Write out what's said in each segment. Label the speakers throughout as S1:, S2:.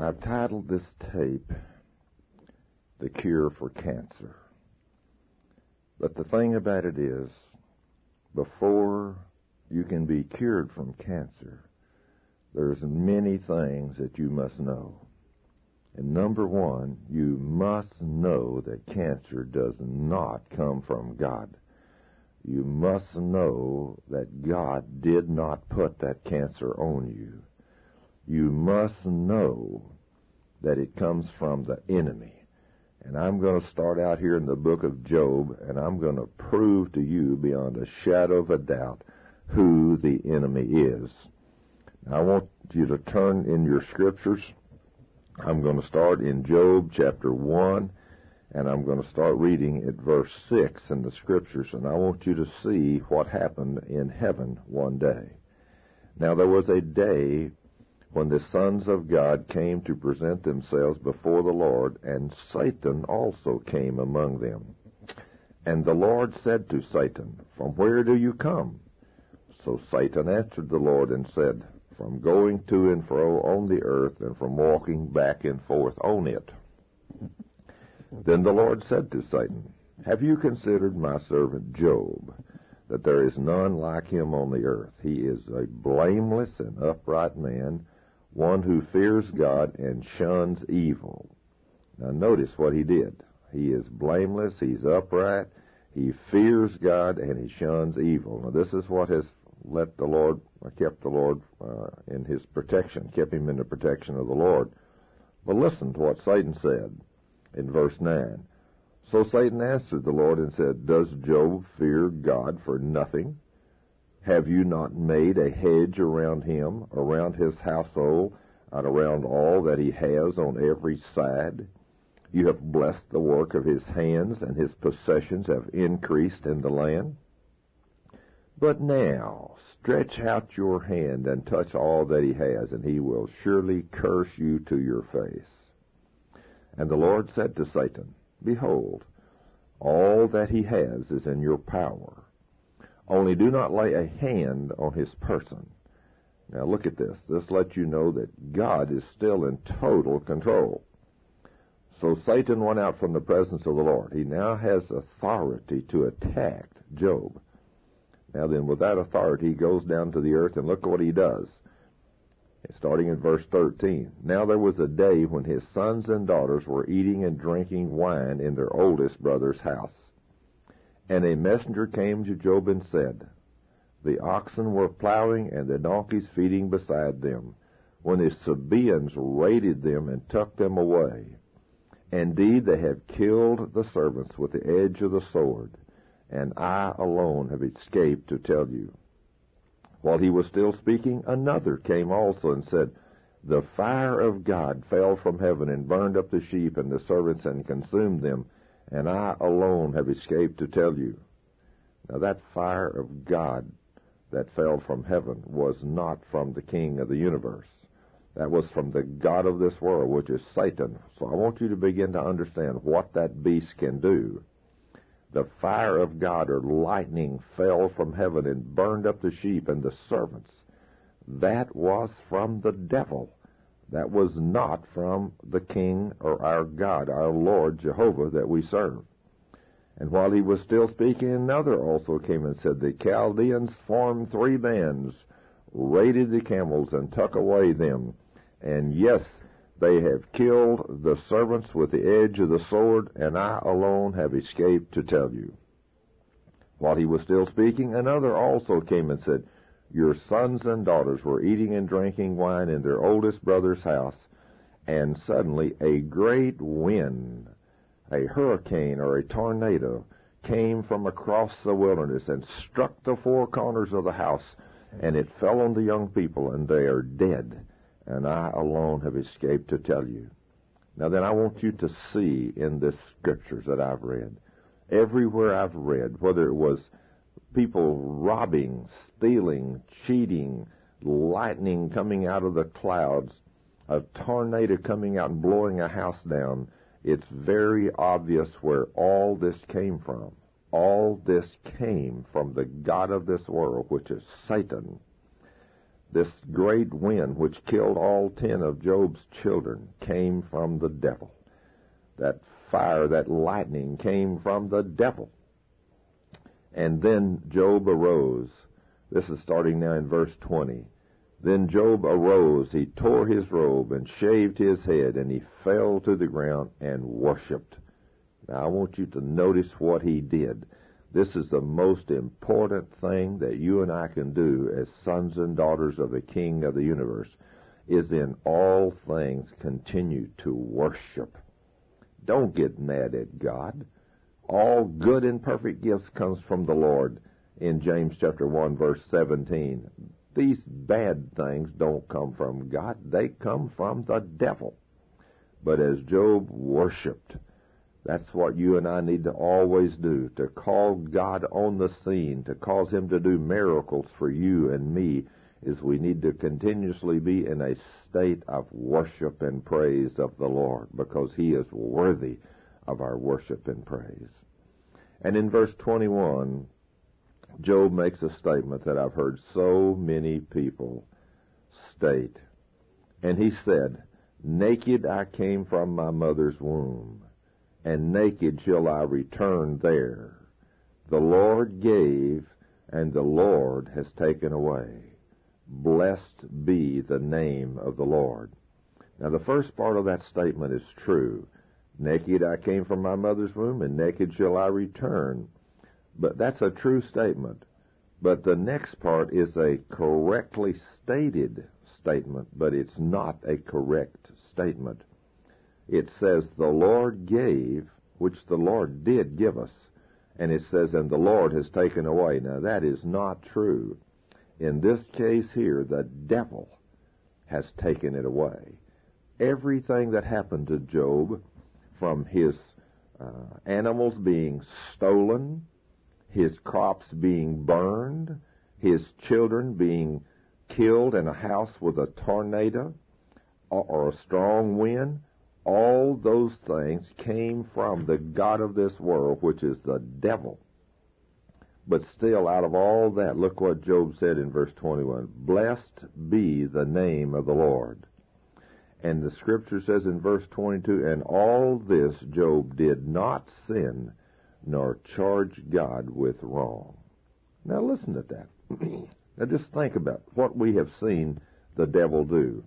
S1: I've titled this tape, The Cure for Cancer. But the thing about it is, before you can be cured from cancer, there's many things that you must know. And number one, you must know that cancer does not come from God. You must know that God did not put that cancer on you. You must know that it comes from the enemy. And I'm going to start out here in the book of Job, and I'm going to prove to you beyond a shadow of a doubt who the enemy is. Now, I want you to turn in your scriptures. I'm going to start in Job chapter 1, and I'm going to start reading at verse 6 in the scriptures, and I want you to see what happened in heaven one day. Now, there was a day when the sons of God came to present themselves before the Lord, and Satan also came among them. And the Lord said to Satan, "From where do you come?" So Satan answered the Lord and said, "From going to and fro on the earth, and from walking back and forth on it." Then the Lord said to Satan, "Have you considered my servant Job, that there is none like him on the earth? He is a blameless and upright man, one who fears God and shuns evil." Now notice what he did. He is blameless, he's upright, he fears God, and he shuns evil. Now this is what has kept the Lord in his protection, kept him in the protection of the Lord. But listen to what Satan said in verse 9. So Satan answered the Lord and said, "Does Job fear God for nothing? Have you not made a hedge around him, around his household, and around all that he has on every side? You have blessed the work of his hands, and his possessions have increased in the land. But now stretch out your hand and touch all that he has, and he will surely curse you to your face." And the Lord said to Satan, "Behold, all that he has is in your power. Only do not lay a hand on his person." Now look at this. This lets you know that God is still in total control. So Satan went out from the presence of the Lord. He now has authority to attack Job. Now then, with that authority, he goes down to the earth, and look what he does. Starting in verse 13. Now there was a day when his sons and daughters were eating and drinking wine in their oldest brother's house. And a messenger came to Job and said, "The oxen were plowing and the donkeys feeding beside them, when the Sabaeans raided them and took them away. Indeed, they have killed the servants with the edge of the sword, and I alone have escaped to tell you." While he was still speaking, another came also and said, "The fire of God fell from heaven and burned up the sheep and the servants and consumed them, and I alone have escaped to tell you." Now that fire of God that fell from heaven was not from the King of the universe. That was from the god of this world, which is Satan. So I want you to begin to understand what that beast can do. The fire of God, or lightning, fell from heaven and burned up the sheep and the servants. That was from the devil. That was not from the King or our God, our Lord Jehovah that we serve. And while he was still speaking, another also came and said, "The Chaldeans formed 3 bands, raided the camels, and took away them. And yes, they have killed the servants with the edge of the sword, and I alone have escaped to tell you." While he was still speaking, another also came and said, "Your sons and daughters were eating and drinking wine in their oldest brother's house, and suddenly a great wind, a hurricane or a tornado, came from across the wilderness and struck the 4 corners of the house, and it fell on the young people, and they are dead, and I alone have escaped to tell you." Now then, I want you to see in this scriptures that I've read, everywhere I've read, whether it was people robbing, stealing, cheating, lightning coming out of the clouds, a tornado coming out and blowing a house down, it's very obvious where all this came from. All this came from the god of this world, which is Satan. This great wind which killed all 10 of Job's children came from the devil. That fire, that lightning came from the devil. And then Job arose. This is starting now in verse 20. Then Job arose, he tore his robe and shaved his head, and he fell to the ground and worshipped. Now I want you to notice what he did. This is the most important thing that you and I can do as sons and daughters of the King of the universe, is in all things continue to worship. Don't get mad at God. All good and perfect gifts comes from the Lord in James chapter 1 verse 17. These bad things don't come from God. They come from the devil. But as Job worshiped, that's what you and I need to always do, to call God on the scene, to cause him to do miracles for you and me, is we need to continuously be in a state of worship and praise of the Lord, because he is worthy of our worship and praise. And in verse 21, Job makes a statement that I've heard so many people state. And he said, "Naked I came from my mother's womb, and naked shall I return there. The Lord gave, and the Lord has taken away. Blessed be the name of the Lord." Now the first part of that statement is true. Naked I came from my mother's womb, and naked shall I return. But that's a true statement. But the next part is a correctly stated statement, but it's not a correct statement. It says, "The Lord gave," which the Lord did give us. And it says, "and the Lord has taken away." Now that is not true. In this case here, the devil has taken it away. Everything that happened to Job, from his animals being stolen, his crops being burned, his children being killed in a house with a tornado or a strong wind, all those things came from the god of this world, which is the devil. But still, out of all that, look what Job said in verse 21, "Blessed be the name of the Lord." And the scripture says in verse 22, "And all this Job did not sin, nor charge God with wrong." Now listen to that. Now just think about what we have seen the devil do.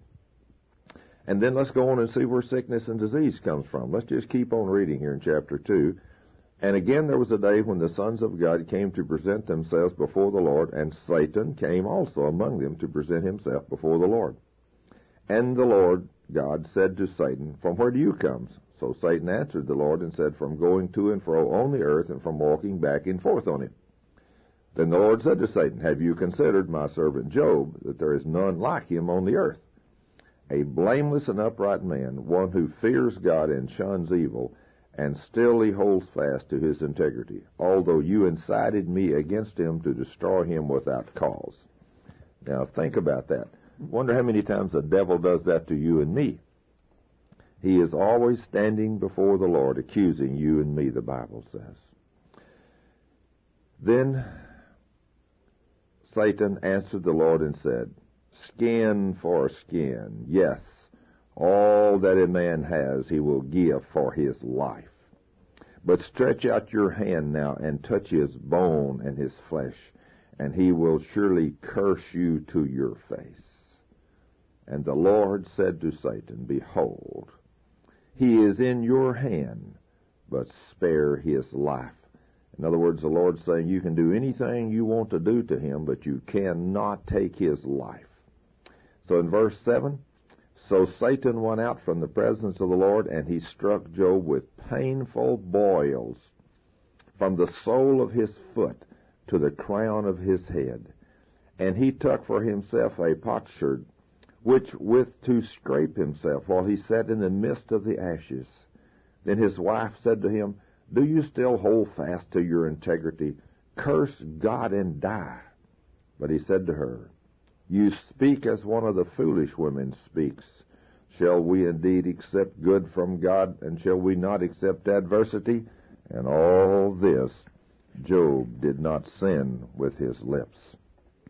S1: And then let's go on and see where sickness and disease comes from. Let's just keep on reading here in chapter 2. "And again there was a day when the sons of God came to present themselves before the Lord, and Satan came also among them to present himself before the Lord. And the Lord God said to Satan, 'From where do you come?' So Satan answered the Lord and said, 'From going to and fro on the earth, and from walking back and forth on it.' Then the Lord said to Satan, 'Have you considered my servant Job, that there is none like him on the earth, a blameless and upright man, one who fears God and shuns evil, and still he holds fast to his integrity, although you incited me against him to destroy him without cause?'" Now think about that. Wonder how many times the devil does that to you and me. He is always standing before the Lord, accusing you and me, the Bible says. Then Satan answered the Lord and said, "Skin for skin, yes, all that a man has he will give for his life. But stretch out your hand now and touch his bone and his flesh, and he will surely curse you to your face." And the Lord said to Satan, "Behold, he is in your hand, but spare his life." In other words, the Lord's saying you can do anything you want to do to him, but you cannot take his life. So in verse 7, "So Satan went out from the presence of the Lord, and he struck Job with painful boils from the sole of his foot to the crown of his head. And he took for himself a potsherd, which with to scrape himself, while he sat in the midst of the ashes. Then his wife said to him, 'Do you still hold fast to your integrity? Curse God and die.' But he said to her, 'You speak as one of the foolish women speaks. Shall we indeed accept good from God, and shall we not accept adversity?' And all this Job did not sin with his lips."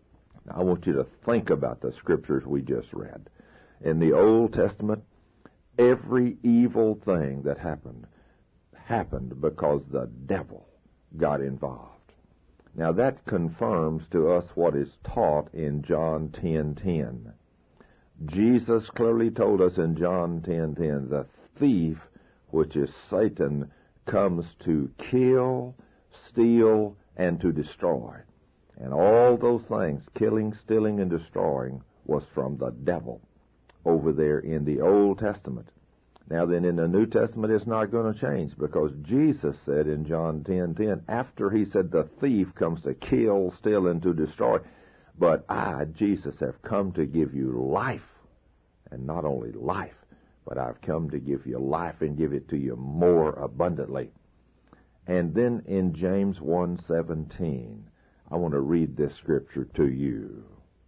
S1: Now, I want you to think about the scriptures we just read. In the Old Testament, every evil thing that happened because the devil got involved. Now that confirms to us what is taught in John 10:10. Jesus clearly told us in John 10:10, the thief, which is Satan, comes to kill, steal, and to destroy. And all those things, killing, stealing, and destroying, was from the devil over there in the Old Testament. Now then, in the New Testament, it's not going to change, because Jesus said in John 10:10, after he said the thief comes to kill, steal, and to destroy, but I, Jesus, have come to give you life, and not only life, but I've come to give you life and give it to you more abundantly. And then in James 1:17, I want to read this scripture to you.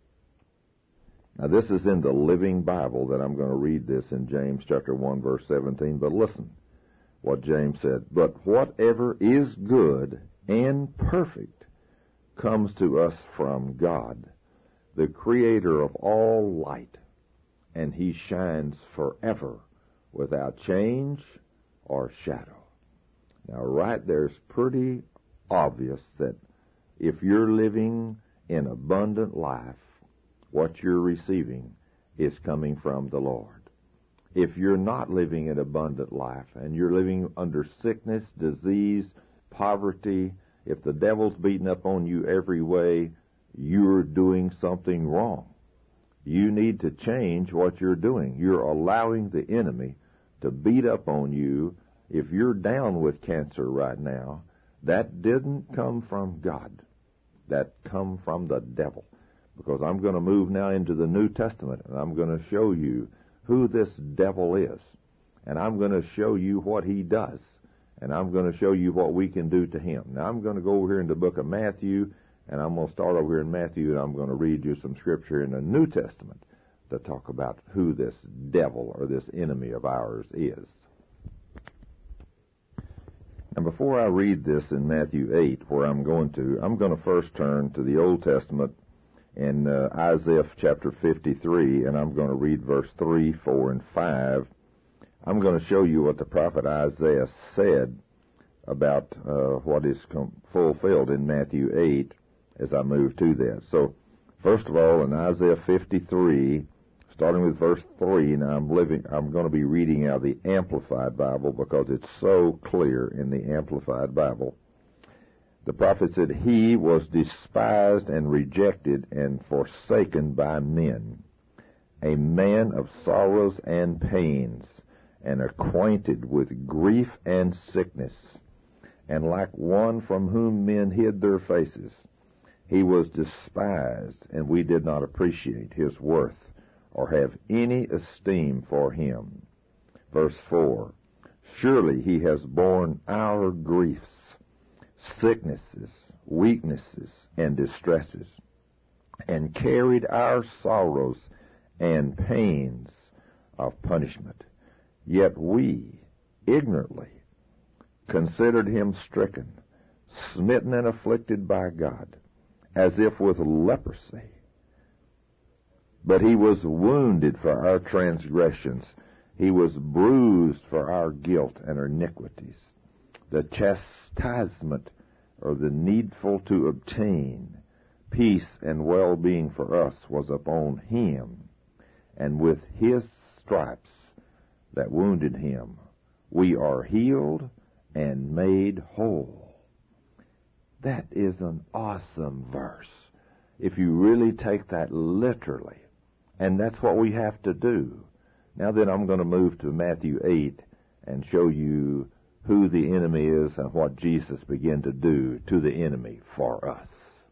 S1: Now, this is in the Living Bible that I'm going to read this in James chapter 1, verse 17. But listen what James said. But whatever is good and perfect comes to us from God, the creator of all light, and he shines forever without change or shadow. Now, right there's pretty obvious that if you're living in abundant life, what you're receiving is coming from the Lord. If you're not living an abundant life and you're living under sickness, disease, poverty, if the devil's beating up on you every way, you're doing something wrong. You need to change what you're doing. You're allowing the enemy to beat up on you. If you're down with cancer right now, that didn't come from God. That come from the devil. Because I'm going to move now into the New Testament, and I'm going to show you who this devil is. And I'm going to show you what he does. And I'm going to show you what we can do to him. Now, I'm going to go over here in the book of Matthew, and I'm going to start over here in Matthew, and I'm going to read you some scripture in the New Testament to talk about who this devil or this enemy of ours is. And before I read this in Matthew 8, where I'm going to first turn to the Old Testament in Isaiah chapter 53, and I'm going to read verse 3, 4, and 5. I'm going to show you what the prophet Isaiah said about what is fulfilled in Matthew 8 as I move to that. So, first of all, in Isaiah 53, starting with verse 3, now I'm going to be reading out the Amplified Bible because it's so clear in the Amplified Bible. The prophet said, he was despised and rejected and forsaken by men, a man of sorrows and pains, and acquainted with grief and sickness, and like one from whom men hid their faces. He was despised, and we did not appreciate his worth or have any esteem for him. Verse 4, surely he has borne our griefs, sicknesses, weaknesses, and distresses, and carried our sorrows and pains of punishment. Yet we, ignorantly, considered him stricken, smitten and afflicted by God, as if with leprosy. But he was wounded for our transgressions. He was bruised for our guilt and our iniquities. The chastisement, or the needful to obtain peace and well-being for us, was upon him, and with his stripes that wounded him, we are healed and made whole. That is an awesome verse, if you really take that literally, and that's what we have to do. Now then, I'm going to move to Matthew 8 and show you who the enemy is and what Jesus began to do to the enemy for us.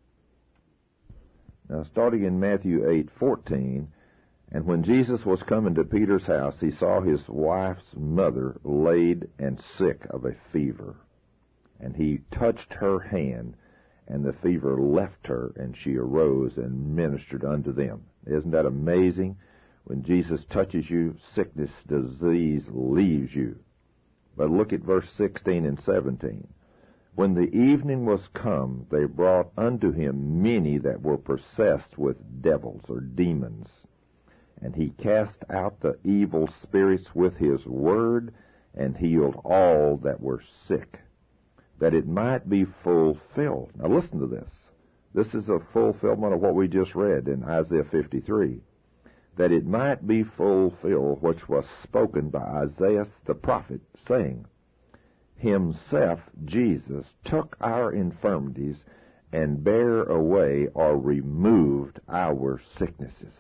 S1: Now, starting in Matthew 8:14, and when Jesus was coming to Peter's house, he saw his wife's mother laid and sick of a fever. And he touched her hand, and the fever left her, and she arose and ministered unto them. Isn't that amazing? When Jesus touches you, sickness, disease leaves you. But look at verse 16 and 17. When the evening was come, they brought unto him many that were possessed with devils or demons. And he cast out the evil spirits with his word, and healed all that were sick, that it might be fulfilled. Now listen to this. This is a fulfillment of what we just read in Isaiah 53. That it might be fulfilled which was spoken by Isaiah the prophet, saying, Himself, Jesus, took our infirmities and bare away or removed our sicknesses.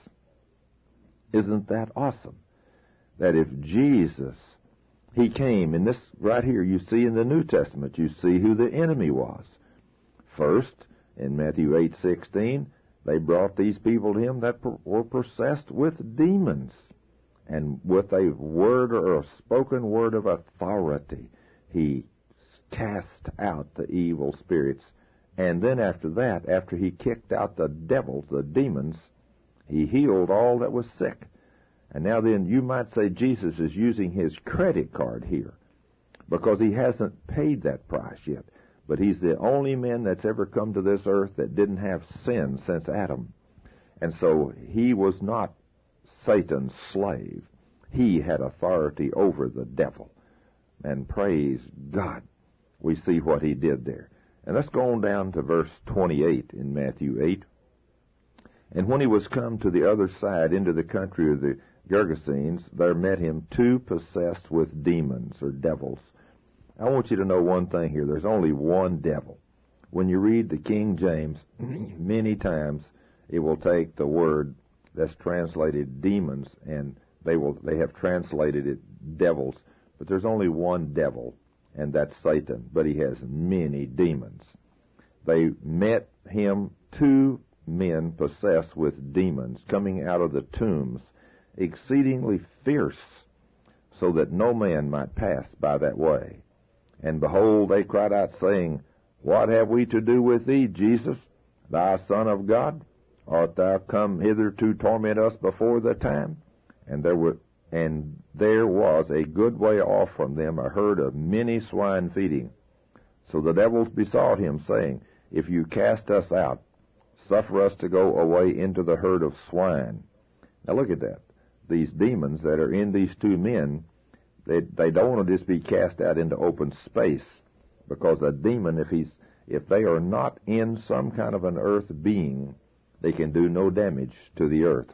S1: Isn't that awesome? That if Jesus, He came, and this right here you see in the New Testament, you see who the enemy was. First, in Matthew 8:16, they brought these people to Him that were possessed with demons, and with a word or a spoken word of authority, He cast out the evil spirits. And then after that, after He kicked out the devils, the demons, He healed all that was sick. And now then, you might say Jesus is using His credit card here, because He hasn't paid that price yet. But He's the only man that's ever come to this earth that didn't have sin since Adam. And so He was not Satan's slave. He had authority over the devil. And praise God, we see what He did there. And let's go on down to verse 28 in Matthew 8. And when He was come to the other side into the country of the Gergesenes, there met Him two possessed with demons or devils. I want you to know one thing here. There's only one devil. When you read the King James, many times it will take the word that's translated demons, and they have translated it devils. But there's only one devil, and that's Satan. But he has many demons. They met Him, two men possessed with demons, coming out of the tombs, exceedingly fierce, so that no man might pass by that way. And behold, they cried out, saying, What have we to do with thee, Jesus, thou Son of God? Art thou come hither to torment us before the time? And there was a good way off from them a herd of many swine feeding. So the devils besought Him, saying, If you cast us out, suffer us to go away into the herd of swine. Now look at that. These demons that are in these two men, they don't want to just be cast out into open space, because a demon, if they are not in some kind of an earth being, they can do no damage to the earth.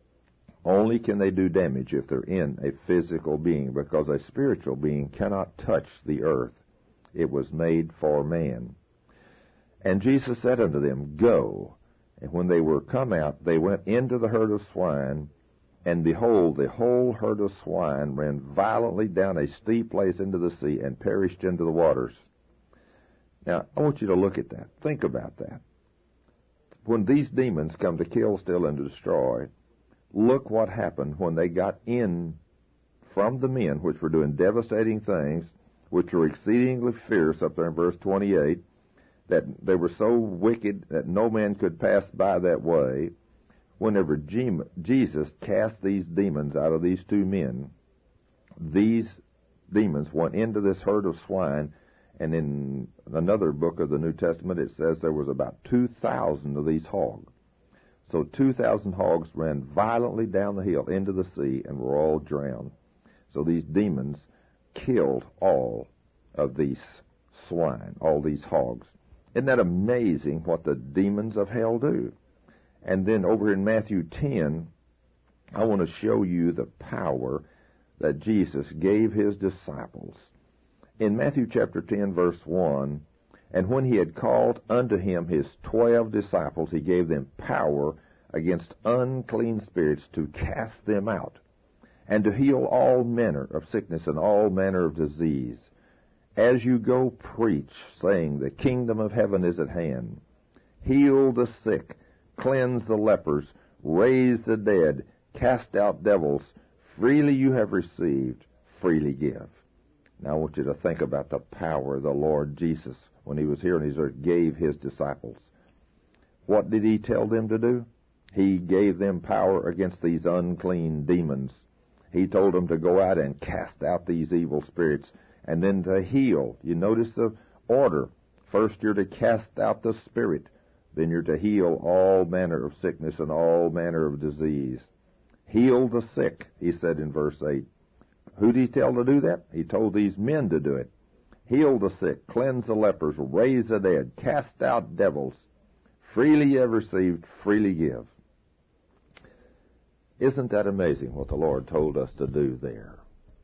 S1: Only can they do damage if they're in a physical being, because a spiritual being cannot touch the earth. It was made for man. And Jesus said unto them, Go. And when they were come out, they went into the herd of swine, and behold, the whole herd of swine ran violently down a steep place into the sea and perished into the waters. Now, I want you to look at that. Think about that. When these demons come to kill, steal, and to destroy, look what happened when they got in from the men, which were doing devastating things, which were exceedingly fierce, up there in verse 28, that they were so wicked that no man could pass by that way. Whenever Jesus cast these demons out of these two men, these demons went into this herd of swine, and in another book of the New Testament it says there was about 2,000 of these hogs. So 2,000 hogs ran violently down the hill into the sea and were all drowned. So these demons killed all of these swine, all these hogs. Isn't that amazing what the demons of hell do? And then over in Matthew 10, I want to show you the power that Jesus gave His disciples. In Matthew chapter 10, verse 1, And when He had called unto Him His 12 disciples, He gave them power against unclean spirits to cast them out, and to heal all manner of sickness and all manner of disease. As you go, preach, saying, The kingdom of heaven is at hand. Heal the sick, cleanse the lepers, raise the dead, cast out devils. Freely you have received, freely give. Now I want you to think about the power of the Lord Jesus when He was here on His earth, gave His disciples. What did He tell them to do? He gave them power against these unclean demons. He told them to go out and cast out these evil spirits, and then to heal. You notice the order. First you're to cast out the spirit. Then you're to heal all manner of sickness and all manner of disease. Heal the sick, he said in verse 8. Who did he tell to do that? He told these men to do it. Heal the sick, cleanse the lepers, raise the dead, cast out devils. Freely you have received, freely give. Isn't that amazing what the Lord told us to do there?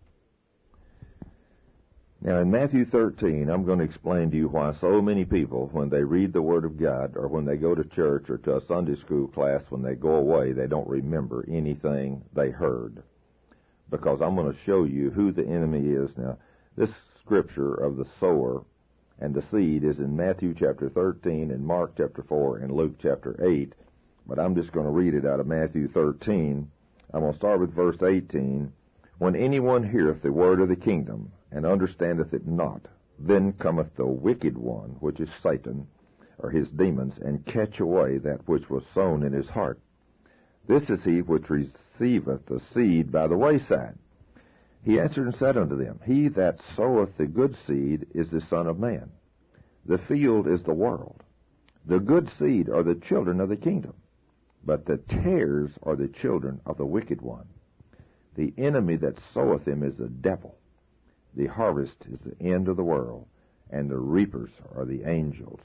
S1: Now in Matthew 13, I'm going to explain to you why so many people, when they read the Word of God, or when they go to church or to a Sunday school class, when they go away, they don't remember anything they heard. Because I'm going to show you who the enemy is. Now, this scripture of the sower and the seed is in Matthew chapter 13 and Mark chapter 4 and Luke chapter 8. But I'm just going to read it out of Matthew 13. I'm going to start with verse 18. When anyone heareth the word of the kingdom, and understandeth it not, then cometh the wicked one, which is Satan, or his demons, and catch away that which was sown in his heart. This is he which receiveth the seed by the wayside. He answered and said unto them, He that soweth the good seed is the Son of Man. The field is the world. The good seed are the children of the kingdom, but the tares are the children of the wicked one. The enemy that soweth them is the devil. The harvest is the end of the world, and the reapers are the angels.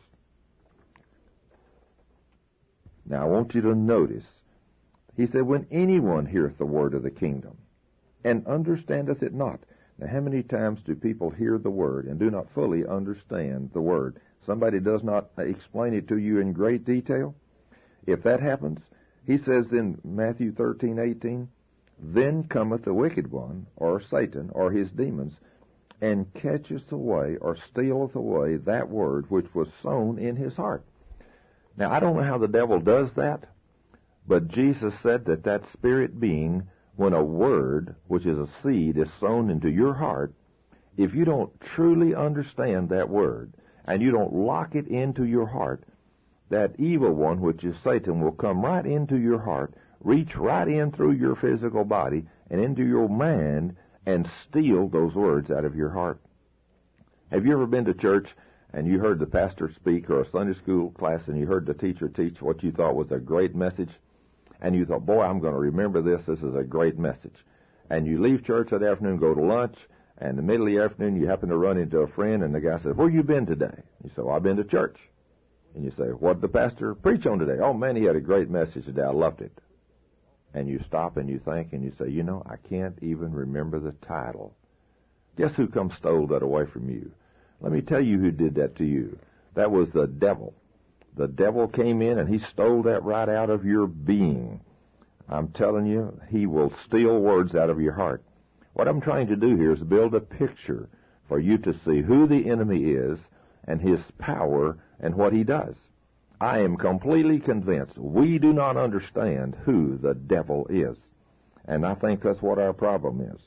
S1: Now I want you to notice, he said, when anyone heareth the word of the kingdom, and understandeth it not. Now how many times do people hear the word and do not fully understand the word? Somebody does not explain it to you in great detail. If that happens, he says in Matthew 13:18, then cometh the wicked one, or Satan, or his demons, and catcheth away, or stealeth away, that word which was sown in his heart. Now, I don't know how the devil does that, but Jesus said that that spirit being, when a word, which is a seed, is sown into your heart, if you don't truly understand that word, and you don't lock it into your heart, that evil one, which is Satan, will come right into your heart, reach right in through your physical body and into your mind and steal those words out of your heart. Have you ever been to church and you heard the pastor speak, or a Sunday school class, and you heard the teacher teach what you thought was a great message, and you thought, boy, I'm going to remember this. This is a great message. And you leave church that afternoon, go to lunch, and in the middle of the afternoon you happen to run into a friend, and the guy says, where you been today? You say, well, I've been to church. And you say, what did the pastor preach on today? Oh, man, he had a great message today. I loved it. And you stop and you think and you say, you know, I can't even remember the title. Guess who come stole that away from you? Let me tell you who did that to you. That was the devil. The devil came in and he stole that right out of your being. I'm telling you, he will steal words out of your heart. What I'm trying to do here is build a picture for you to see who the enemy is and his power and what he does. I am completely convinced we do not understand who the devil is. And I think that's what our problem is.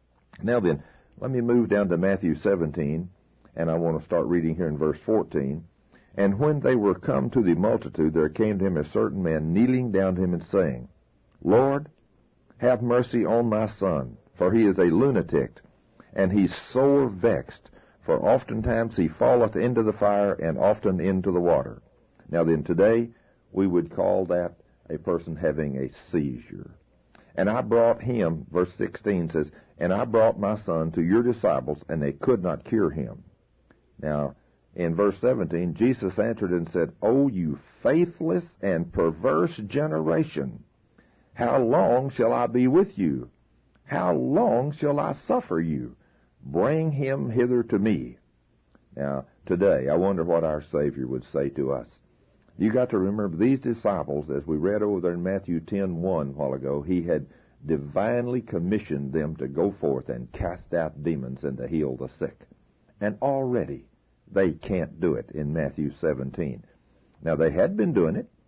S1: Now then, let me move down to Matthew 17, and I want to start reading here in verse 14. And when they were come to the multitude, there came to him a certain man, kneeling down to him and saying, Lord, have mercy on my son, for he is a lunatic, and he's sore vexed, for oftentimes he falleth into the fire, and often into the water. Now then, today, we would call that a person having a seizure. And I brought him, verse 16 says, and I brought my son to your disciples, and they could not cure him. Now, in verse 17, Jesus answered and said, O you faithless and perverse generation, how long shall I be with you? How long shall I suffer you? Bring him hither to me. Now, today, I wonder what our Savior would say to us. You got to remember, these disciples, as we read over there in Matthew 10:1 a while ago, he had divinely commissioned them to go forth and cast out demons and to heal the sick. And already they can't do it in Matthew 17. Now, they had been doing it.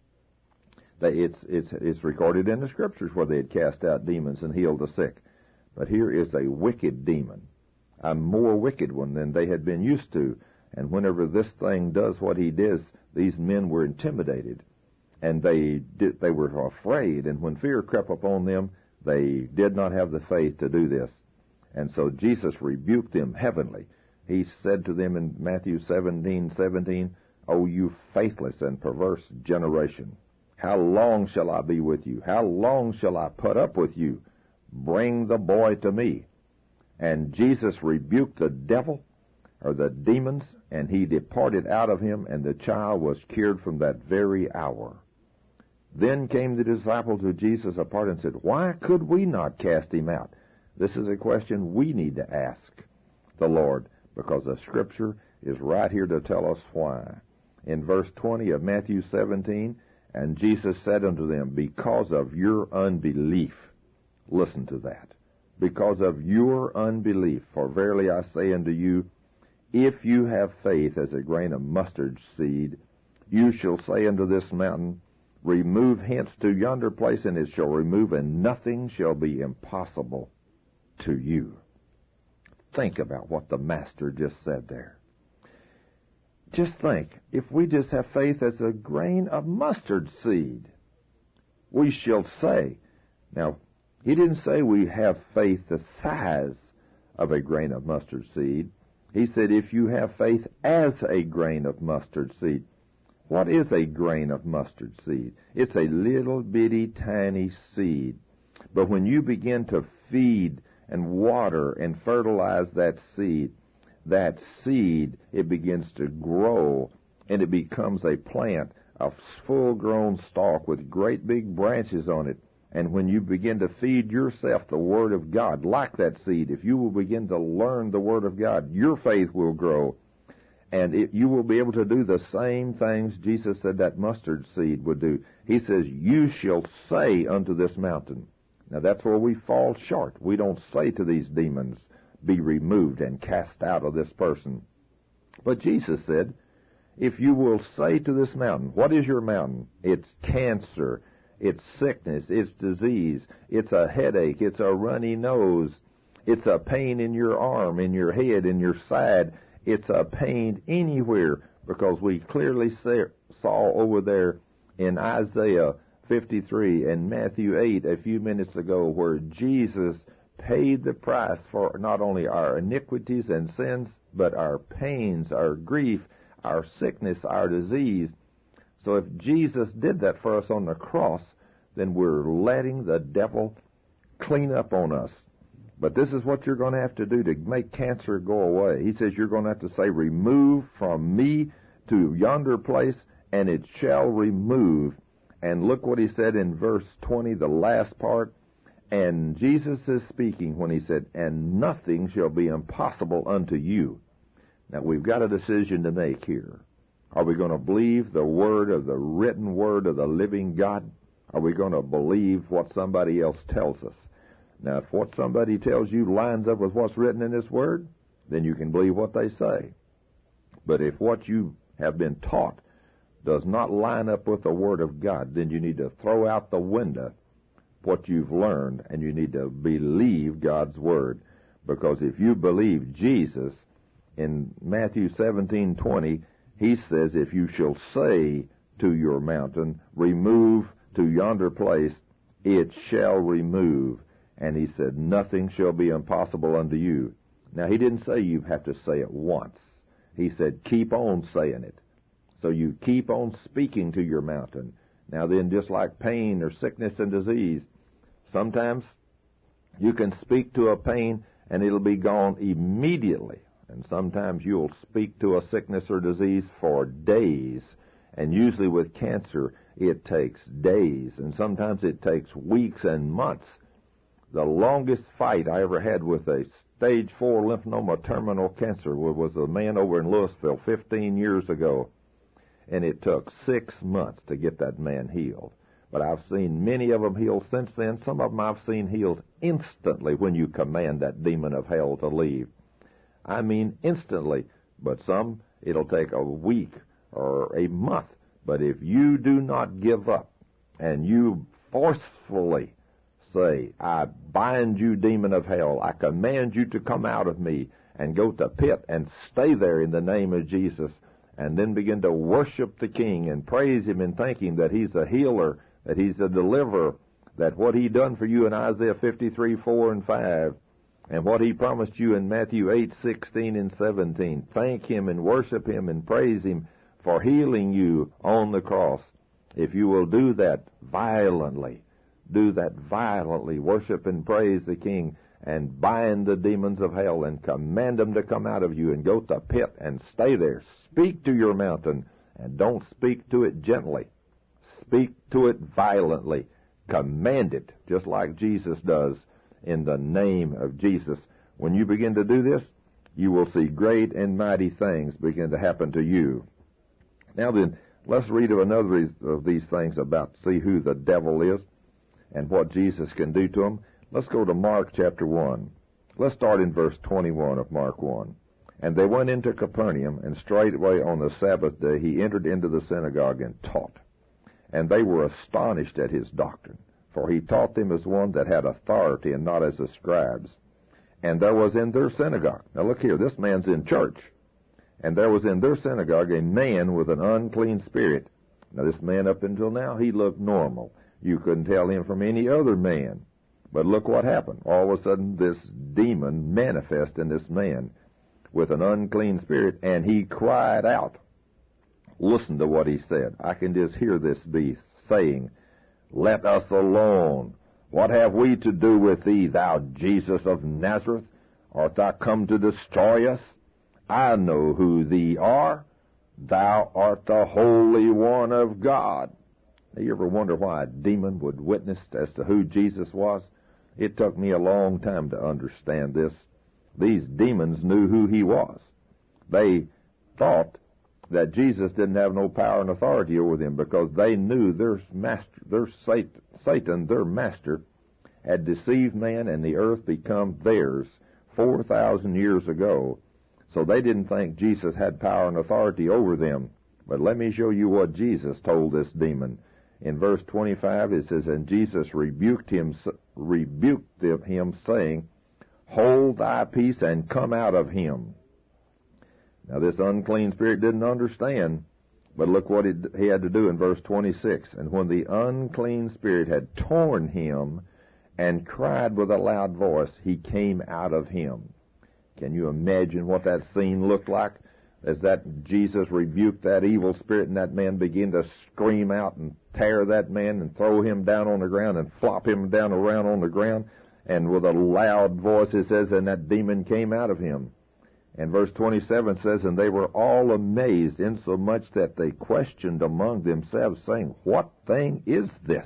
S1: It's recorded in the Scriptures where they had cast out demons and healed the sick. But here is a wicked demon, a more wicked one than they had been used to. And whenever this thing does what he does, these men were intimidated, and they were afraid. And when fear crept upon them, they did not have the faith to do this. And so Jesus rebuked them heavenly. He said to them in Matthew 17:17, "O you faithless and perverse generation, how long shall I be with you? How long shall I put up with you? Bring the boy to me." And Jesus rebuked the devil, or the demons, and he departed out of him, and the child was cured from that very hour. Then came the disciples to Jesus apart and said, "Why could we not cast him out?" This is a question we need to ask the Lord, because the Scripture is right here to tell us why. In verse 20 of Matthew 17, "And Jesus said unto them, Because of your unbelief," listen to that, "because of your unbelief, for verily I say unto you, if you have faith as a grain of mustard seed, you shall say unto this mountain, Remove hence to yonder place, and it shall remove, and nothing shall be impossible to you." Think about what the Master just said there. Just think, if we just have faith as a grain of mustard seed, we shall say. Now, he didn't say we have faith the size of a grain of mustard seed. He said if you have faith as a grain of mustard seed. What is a grain of mustard seed? It's a little bitty tiny seed. But when you begin to feed and water and fertilize that seed, it begins to grow, and it becomes a plant, a full-grown stalk with great big branches on it. And when you begin to feed yourself the Word of God, like that seed, if you will begin to learn the Word of God, your faith will grow. And you will be able to do the same things Jesus said that mustard seed would do. He says, "You shall say unto this mountain." Now that's where we fall short. We don't say to these demons, "Be removed and cast out of this person." But Jesus said, if you will say to this mountain, what is your mountain? It's cancer, it's sickness, it's disease, it's a headache, it's a runny nose, it's a pain in your arm, in your head, in your side, it's a pain anywhere, because we clearly saw over there in Isaiah 53 and Matthew 8 a few minutes ago where Jesus paid the price for not only our iniquities and sins, but our pains, our grief, our sickness, our disease. So if Jesus did that for us on the cross, then we're letting the devil clean up on us. But this is what you're going to have to do to make cancer go away. He says you're going to have to say, "Remove from me to yonder place, and it shall remove." And look what he said in verse 20, the last part. And Jesus is speaking when he said, "And nothing shall be impossible unto you." Now, we've got a decision to make here. Are we going to believe the word of the written word of the living God? Are we going to believe what somebody else tells us? Now, if what somebody tells you lines up with what's written in this word, then you can believe what they say. But if what you have been taught does not line up with the Word of God, then you need to throw out the window what you've learned, and you need to believe God's Word. Because if you believe Jesus, in Matthew 17:20, he says, if you shall say to your mountain, "Remove to yonder place," it shall remove. And he said, nothing shall be impossible unto you. Now, he didn't say you have to say it once. He said, keep on saying it. So you keep on speaking to your mountain. Now then, just like pain or sickness and disease, sometimes you can speak to a pain and it'll be gone immediately. And sometimes you'll speak to a sickness or disease for days. And usually with cancer, it takes days. And sometimes it takes weeks and months. The longest fight I ever had with a stage 4 lymphoma terminal cancer was a man over in Louisville 15 years ago. And it took 6 months to get that man healed. But I've seen many of them healed since then. Some of them I've seen healed instantly when you command that demon of hell to leave. I mean instantly. But some, it'll take a week or a month. But if you do not give up and you forcefully say, "I bind you, demon of hell. I command you to come out of me," and go to pit and stay there in the name of Jesus, and then begin to worship the King and praise him and thank him that he's a healer, that he's a deliverer, that what he done for you in Isaiah 53:4 and 5, and what he promised you in Matthew 8:16 and 17. Thank him and worship him and praise him for healing you on the cross. If you will do that violently, worship and praise the King, and bind the demons of hell and command them to come out of you and go to the pit and stay there. Speak to your mountain, and don't speak to it gently. Speak to it violently. Command it, just like Jesus does, in the name of Jesus. When you begin to do this, you will see great and mighty things begin to happen to you. Now then, let's read of another of these things about, see who the devil is and what Jesus can do to him. Let's go to Mark chapter 1. Let's start in verse 21 of Mark 1. And they went into Capernaum, and straightway on the Sabbath day he entered into the synagogue and taught. And they were astonished at his doctrine, for he taught them as one that had authority and not as the scribes. And there was in their synagogue, now look here, this man's in church, and there was in their synagogue a man with an unclean spirit. Now this man up until now, he looked normal. You couldn't tell him from any other man. But look what happened. All of a sudden, this demon manifested in this man with an unclean spirit, and he cried out. Listen to what he said. I can just hear this beast saying, "Let us alone. What have we to do with thee, thou Jesus of Nazareth? Art thou come to destroy us? I know who thee are. Thou art the Holy One of God." Now, you ever wonder why a demon would witness as to who Jesus was? It took me a long time to understand this. These demons knew who he was. They thought that Jesus didn't have no power and authority over them because they knew their Satan, their master, had deceived man and the earth become theirs 4,000 years ago. So they didn't think Jesus had power and authority over them. But let me show you what Jesus told this demon. In verse 25 it says, "And Jesus rebuked him, saying, Hold thy peace and come out of him." Now this unclean spirit didn't understand, but look what he had to do in verse 26. "And when the unclean spirit had torn him and cried with a loud voice, he came out of him." Can you imagine what that scene looked like? As that Jesus rebuked that evil spirit, and that man began to scream out and tear that man and throw him down on the ground and flop him down around on the ground. And with a loud voice, it says, and that demon came out of him. And verse 27 says, "And they were all amazed, insomuch that they questioned among themselves, saying, What thing is this?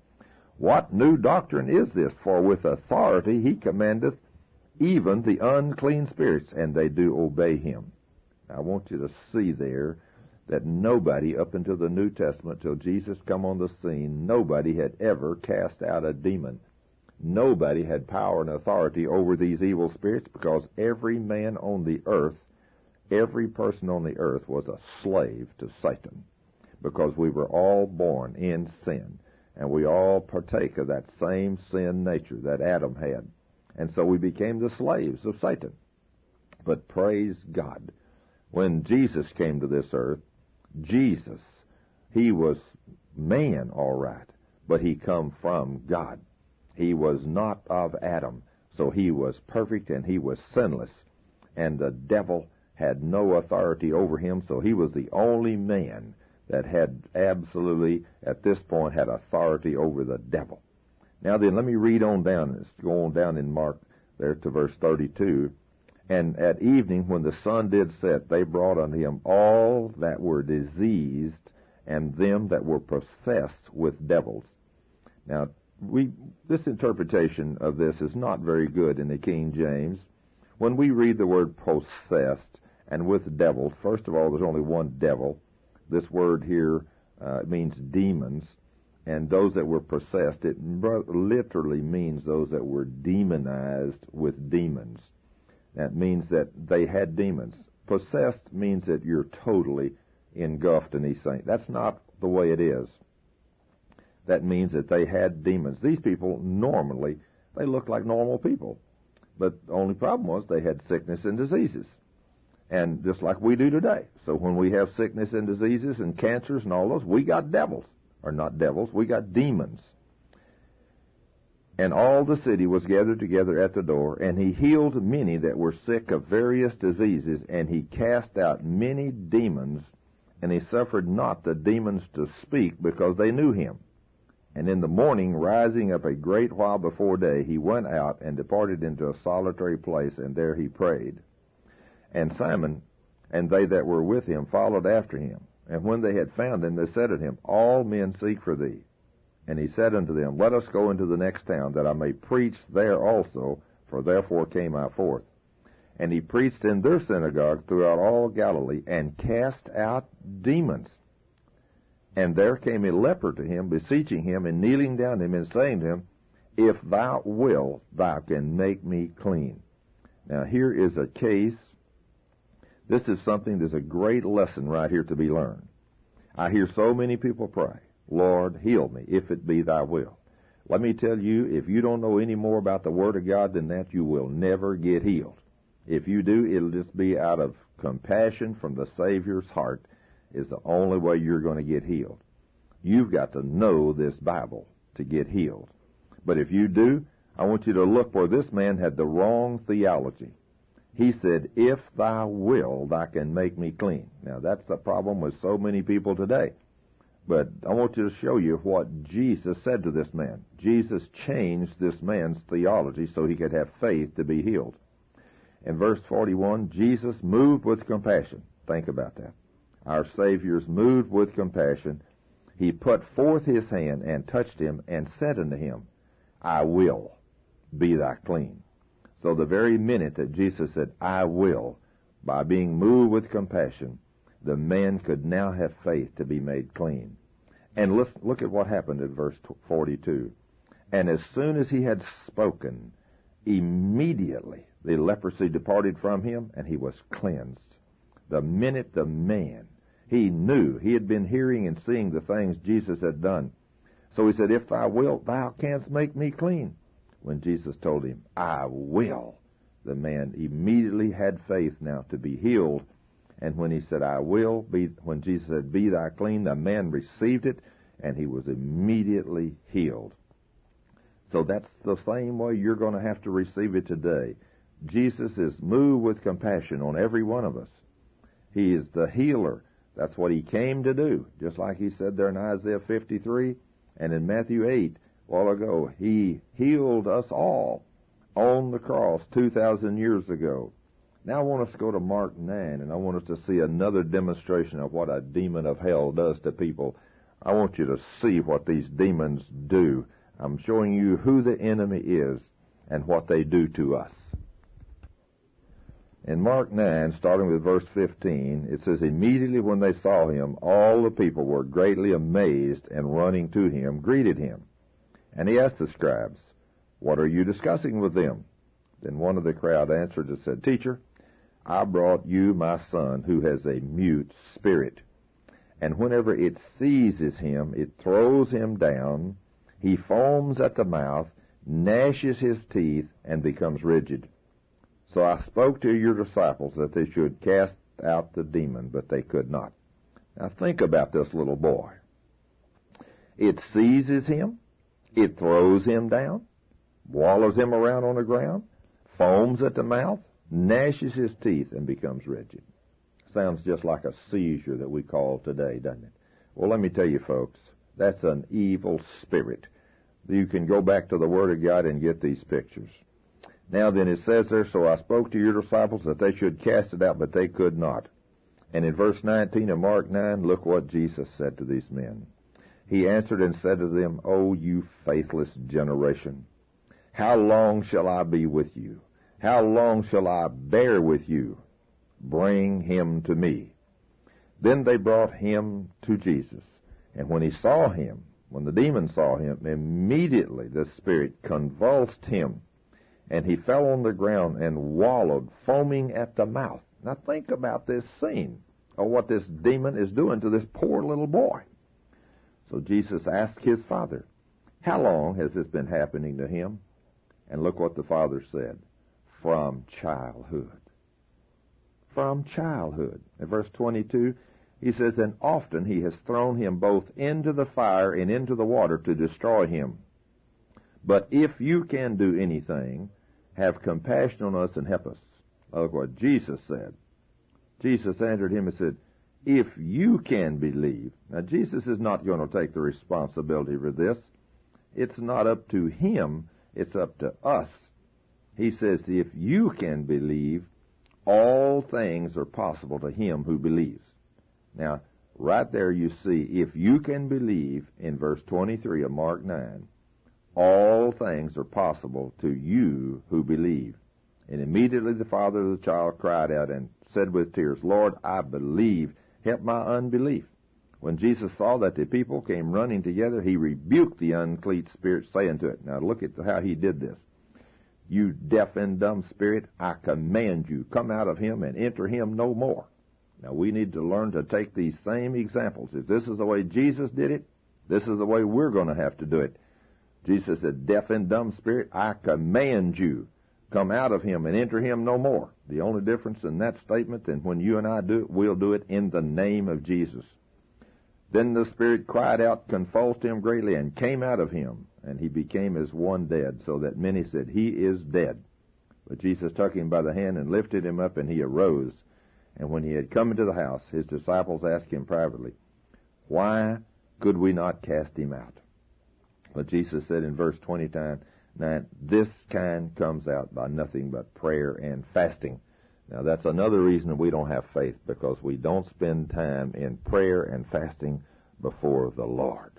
S1: What new doctrine is this? For with authority he commandeth even the unclean spirits, and they do obey him." I want you to see there that nobody up until the New Testament, till Jesus come on the scene, nobody had ever cast out a demon. Nobody had power and authority over these evil spirits, because every man on the earth, every person on the earth was a slave to Satan, because we were all born in sin, and we all partake of that same sin nature that Adam had. And so we became the slaves of Satan. But praise God, when Jesus came to this earth, Jesus, he was man, all right, but he come from God. He was not of Adam, so he was perfect and he was sinless. And the devil had no authority over him, so he was the only man that had absolutely, at this point, had authority over the devil. Now then, let me read on down. Let's go on down in Mark there to verse 32. "And at evening, when the sun did set, they brought unto him all that were diseased, and them that were possessed with devils." Now, this interpretation of this is not very good in the King James. When we read the word possessed and with devils, first of all, there's only one devil. This word here means demons. And those that were possessed, it literally means those that were demonized with demons. That means that they had demons. Possessed means that you're totally engulfed in these things. That's not the way it is. That means that they had demons. These people, normally, they looked like normal people. But the only problem was they had sickness and diseases. And just like we do today. So when we have sickness and diseases and cancers and all those, we got devils. Or not devils, we got demons. And all the city was gathered together at the door, and he healed many that were sick of various diseases, and he cast out many demons, and he suffered not the demons to speak, because they knew him. And in the morning, rising up a great while before day, he went out and departed into a solitary place, and there he prayed. And Simon and they that were with him followed after him. And when they had found him, they said unto him, All men seek for thee. And he said unto them, Let us go into the next town, that I may preach there also, for therefore came I forth. And he preached in their synagogue throughout all Galilee, and cast out demons. And there came a leper to him, beseeching him, and kneeling down to him, and saying to him, If thou wilt, thou can make me clean. Now here is a case. This is something, there's a great lesson right here to be learned. I hear so many people pray, Lord, heal me, if it be thy will. Let me tell you, if you don't know any more about the Word of God than that, you will never get healed. If you do, it'll just be out of compassion from the Savior's heart is the only way you're going to get healed. You've got to know this Bible to get healed. But if you do, I want you to look where this man had the wrong theology. He said, If thou wilt, thou can make me clean. Now, that's the problem with so many people today. But I want you to show you what Jesus said to this man. Jesus changed this man's theology so he could have faith to be healed. In verse 41, Jesus moved with compassion. Think about that. Our Savior's moved with compassion. He put forth his hand and touched him and said unto him, I will, be thou clean. So the very minute that Jesus said, I will, by being moved with compassion, the man could now have faith to be made clean. And look at what happened in verse 42. And as soon as he had spoken, immediately the leprosy departed from him, and he was cleansed. The minute the man, he knew, he had been hearing and seeing the things Jesus had done. So he said, If thou wilt, thou canst make me clean. When Jesus told him, I will, the man immediately had faith now to be healed. And when he said, I will, when Jesus said, Be thou clean, the man received it, and he was immediately healed. So that's the same way you're going to have to receive it today. Jesus is moved with compassion on every one of us. He is the healer. That's what he came to do. Just like he said there in Isaiah 53 and in Matthew 8 a while ago, he healed us all on the cross 2,000 years ago. Now I want us to go to Mark 9, and I want us to see another demonstration of what a demon of hell does to people. I want you to see what these demons do. I'm showing you who the enemy is and what they do to us. In Mark 9, starting with verse 15, it says, Immediately when they saw him, all the people were greatly amazed, and running to him, greeted him. And he asked the scribes, What are you discussing with them? Then one of the crowd answered and said, Teacher, I brought you my son, who has a mute spirit. And whenever it seizes him, it throws him down. He foams at the mouth, gnashes his teeth, and becomes rigid. So I spoke to your disciples that they should cast out the demon, but they could not. Now think about this little boy. It seizes him, it throws him down, wallows him around on the ground, foams at the mouth, gnashes his teeth, and becomes rigid. Sounds just like a seizure that we call today, doesn't it? Well, let me tell you, folks, that's an evil spirit. You can go back to the Word of God and get these pictures. Now then, it says there, So I spoke to your disciples that they should cast it out, but they could not. And in verse 19 of Mark 9, look what Jesus said to these men. He answered and said to them, O you faithless generation, how long shall I be with you? How long shall I bear with you? Bring him to me. Then they brought him to Jesus. And when he saw him, when the demon saw him, immediately the spirit convulsed him, and he fell on the ground and wallowed, foaming at the mouth. Now think about this scene of what this demon is doing to this poor little boy. So Jesus asked his father, How long has this been happening to him? And look what the father said, From childhood. From childhood. In verse 22, he says, And often he has thrown him both into the fire and into the water to destroy him. But if you can do anything, have compassion on us and help us. Look what Jesus said. Jesus answered him and said, if you can believe. Now, Jesus is not going to take the responsibility for this. It's not up to him. It's up to us. He says, if you can believe, all things are possible to him who believes. Now, right there you see, if you can believe, in verse 23 of Mark 9, all things are possible to you who believe. And immediately the father of the child cried out and said with tears, Lord, I believe, help my unbelief. When Jesus saw that the people came running together, he rebuked the unclean spirit, saying to it, now look at how he did this. You deaf and dumb spirit, I command you, come out of him and enter him no more. Now we need to learn to take these same examples. If this is the way Jesus did it, this is the way we're going to have to do it. Jesus said, deaf and dumb spirit, I command you, come out of him and enter him no more. The only difference in that statement than when you and I do it, we'll do it in the name of Jesus. Then the spirit cried out, convulsed him greatly, and came out of him, and he became as one dead, so that many said, he is dead. But Jesus took him by the hand and lifted him up, and he arose. And when he had come into the house, his disciples asked him privately, why could we not cast him out? But Jesus said in verse 29, this kind comes out by nothing but prayer and fasting. Now that's another reason that we don't have faith, because we don't spend time in prayer and fasting before the Lord.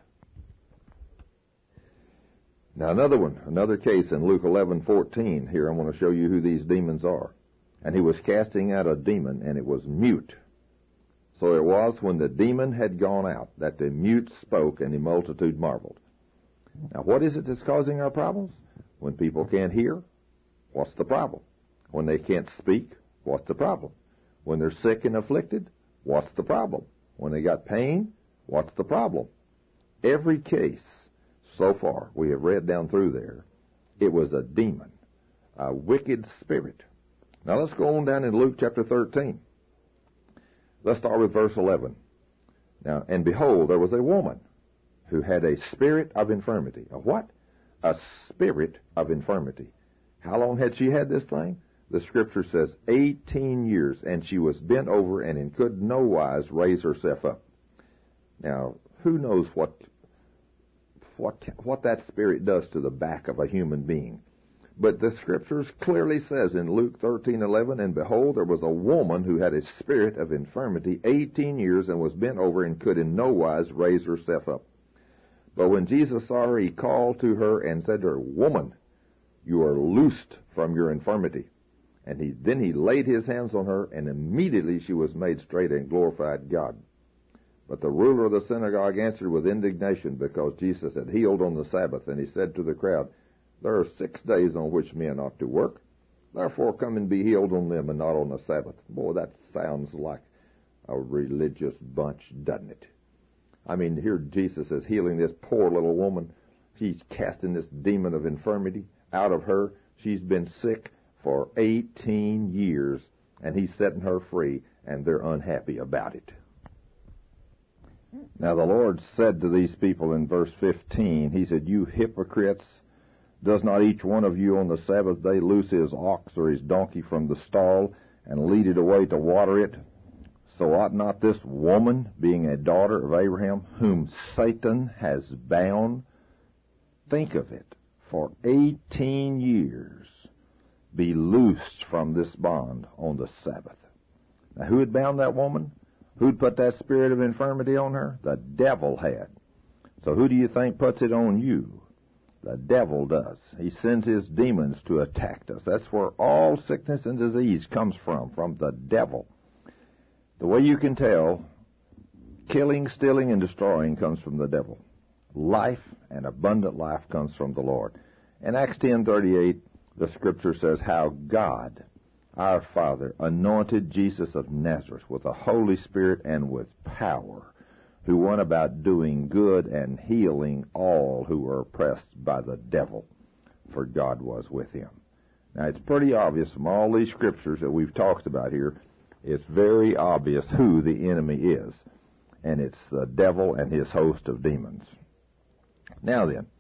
S1: Now another case in Luke 11:14. Here I want to show you who these demons are. And he was casting out a demon, and it was mute. So it was when the demon had gone out that the mute spoke, and the multitude marveled. Now what is it that's causing our problems? When people can't hear, what's the problem? When they can't speak, what's the problem? When they're sick and afflicted, what's the problem? When they got pain, what's the problem? Every case so far we have read down through there, it was a demon, a wicked spirit. Now let's go on down in Luke chapter 13. Let's start with verse 11. Now, and behold, there was a woman who had a spirit of infirmity. A what? A spirit of infirmity. How long had she had this thing? The scripture says 18 years, and she was bent over and could no wise raise herself up. Now, who knows what that spirit does to the back of a human being? But the scriptures clearly says in Luke 13:11, and behold, there was a woman who had a spirit of infirmity 18 years and was bent over and could in no wise raise herself up. But when Jesus saw her, he called to her and said to her, Woman, you are loosed from your infirmity. And then he laid his hands on her, and immediately she was made straight and glorified God. But the ruler of the synagogue answered with indignation, because Jesus had healed on the Sabbath. And he said to the crowd, there are 6 days on which men ought to work. Therefore come and be healed on them and not on the Sabbath. Boy, that sounds like a religious bunch, doesn't it? I mean, here Jesus is healing this poor little woman. He's casting this demon of infirmity out of her. She's been sick for 18 years, and he's setting her free, and they're unhappy about it. Now the Lord said to these people in verse 15, he said, you hypocrites, does not each one of you on the Sabbath day loose his ox or his donkey from the stall and lead it away to water it? So ought not this woman, being a daughter of Abraham, whom Satan has bound, think of it, for 18 years, be loosed from this bond on the Sabbath? Now, who had bound that woman? Who'd put that spirit of infirmity on her? The devil had. So who do you think puts it on you? The devil does. He sends his demons to attack us. That's where all sickness and disease comes from the devil. The way you can tell, killing, stealing, and destroying comes from the devil. Life and abundant life comes from the Lord. In Acts 10:38, the scripture says how God, our Father, anointed Jesus of Nazareth with the Holy Spirit and with power, who went about doing good and healing all who were oppressed by the devil, for God was with him. Now, it's pretty obvious from all these scriptures that we've talked about here, it's very obvious who the enemy is, and it's the devil and his host of demons. Now then,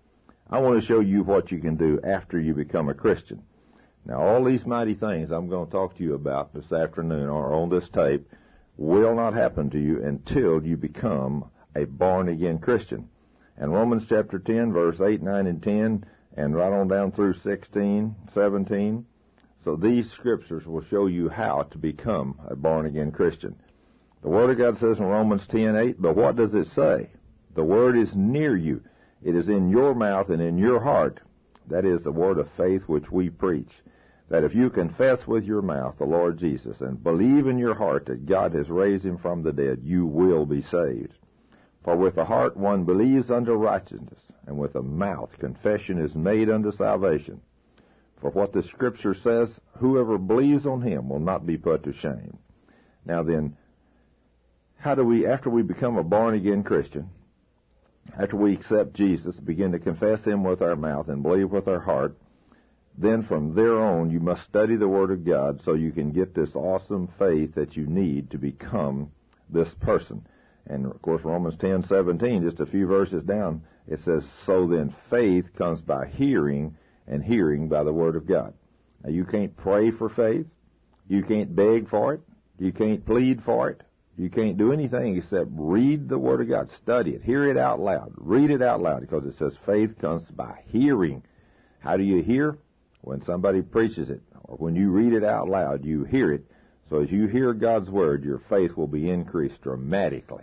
S1: I want to show you what you can do after you become a Christian. Now, all these mighty things I'm going to talk to you about this afternoon or on this tape will not happen to you until you become a born-again Christian. And Romans chapter 10, verse 8, 9, and 10, and right on down through 16, 17. So these scriptures will show you how to become a born-again Christian. The Word of God says in Romans 10:8, but what does it say? The Word is near you. It is in your mouth and in your heart. That is the word of faith which we preach. That if you confess with your mouth the Lord Jesus and believe in your heart that God has raised him from the dead, you will be saved. For with the heart one believes unto righteousness, and with the mouth confession is made unto salvation. For what the Scripture says, whoever believes on him will not be put to shame. Now then, how do we, after we become a born-again Christian, after we accept Jesus, begin to confess him with our mouth and believe with our heart, then from there on you must study the Word of God so you can get this awesome faith that you need to become this person. And, of course, Romans 10:17, just a few verses down, it says, so then faith comes by hearing, and hearing by the Word of God. Now, you can't pray for faith. You can't beg for it. You can't plead for it. You can't do anything except read the Word of God. Study it. Hear it out loud. Read it out loud, because it says faith comes by hearing. How do you hear? When somebody preaches it, or when you read it out loud, you hear it. So as you hear God's Word, your faith will be increased dramatically.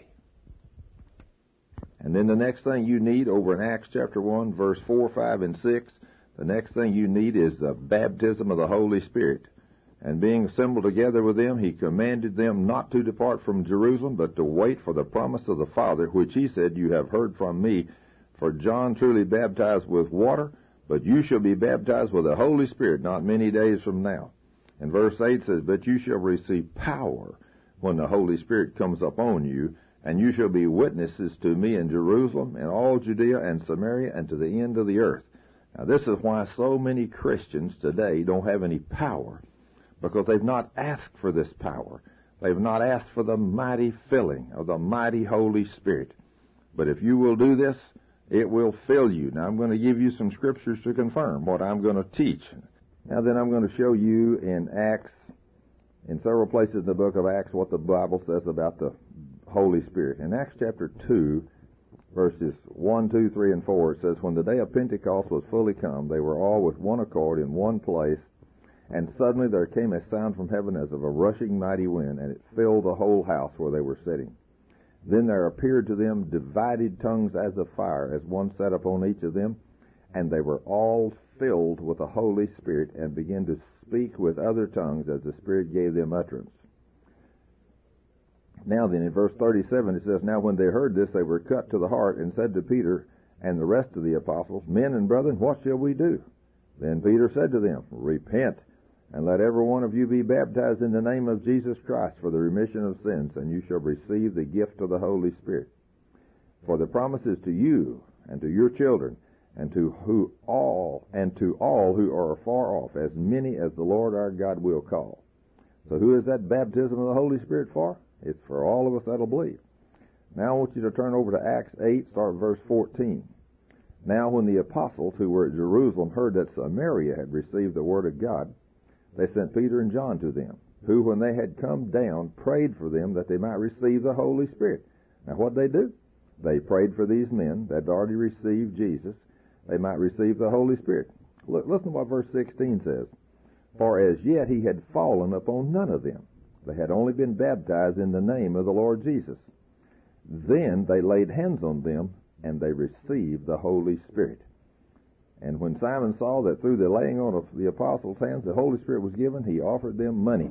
S1: And then the next thing you need over in Acts chapter 1, verse 4, 5, and 6, the next thing you need is the baptism of the Holy Spirit. And being assembled together with them, he commanded them not to depart from Jerusalem, but to wait for the promise of the Father, which he said, you have heard from me. For John truly baptized with water, but you shall be baptized with the Holy Spirit not many days from now. And verse 8 says, but you shall receive power when the Holy Spirit comes upon you, and you shall be witnesses to me in Jerusalem and all Judea and Samaria and to the end of the earth. Now, this is why so many Christians today don't have any power, because they've not asked for this power. They've not asked for the mighty filling of the mighty Holy Spirit. But if you will do this, it will fill you. Now, I'm going to give you some scriptures to confirm what I'm going to teach. Now, then I'm going to show you in Acts, in several places in the book of Acts, what the Bible says about the Holy Spirit. In Acts chapter 2, verses 1, 2, 3, and 4, it says, when the day of Pentecost was fully come, they were all with one accord in one place, and suddenly there came a sound from heaven as of a rushing mighty wind, and it filled the whole house where they were sitting. Then there appeared to them divided tongues as of fire, as one sat upon each of them, and they were all filled with the Holy Spirit, and began to speak with other tongues as the Spirit gave them utterance. Now then, in verse 37, it says, now when they heard this, they were cut to the heart, and said to Peter and the rest of the apostles, men and brethren, what shall we do? Then Peter said to them, repent, and let every one of you be baptized in the name of Jesus Christ for the remission of sins, and you shall receive the gift of the Holy Spirit. For the promise is to you and to your children, and to all who are far off, as many as the Lord our God will call. So who is that baptism of the Holy Spirit for? It's for all of us that'll believe. Now I want you to turn over to Acts 8, start at verse 14. Now when the apostles who were at Jerusalem heard that Samaria had received the word of God, they sent Peter and John to them, who, when they had come down, prayed for them that they might receive the Holy Spirit. Now what did they do? They prayed for these men that had already received Jesus, they might receive the Holy Spirit. Look, listen to what verse 16 says. For as yet he had fallen upon none of them. They had only been baptized in the name of the Lord Jesus. Then they laid hands on them, and they received the Holy Spirit. And when Simon saw that through the laying on of the apostles' hands the Holy Spirit was given, he offered them money,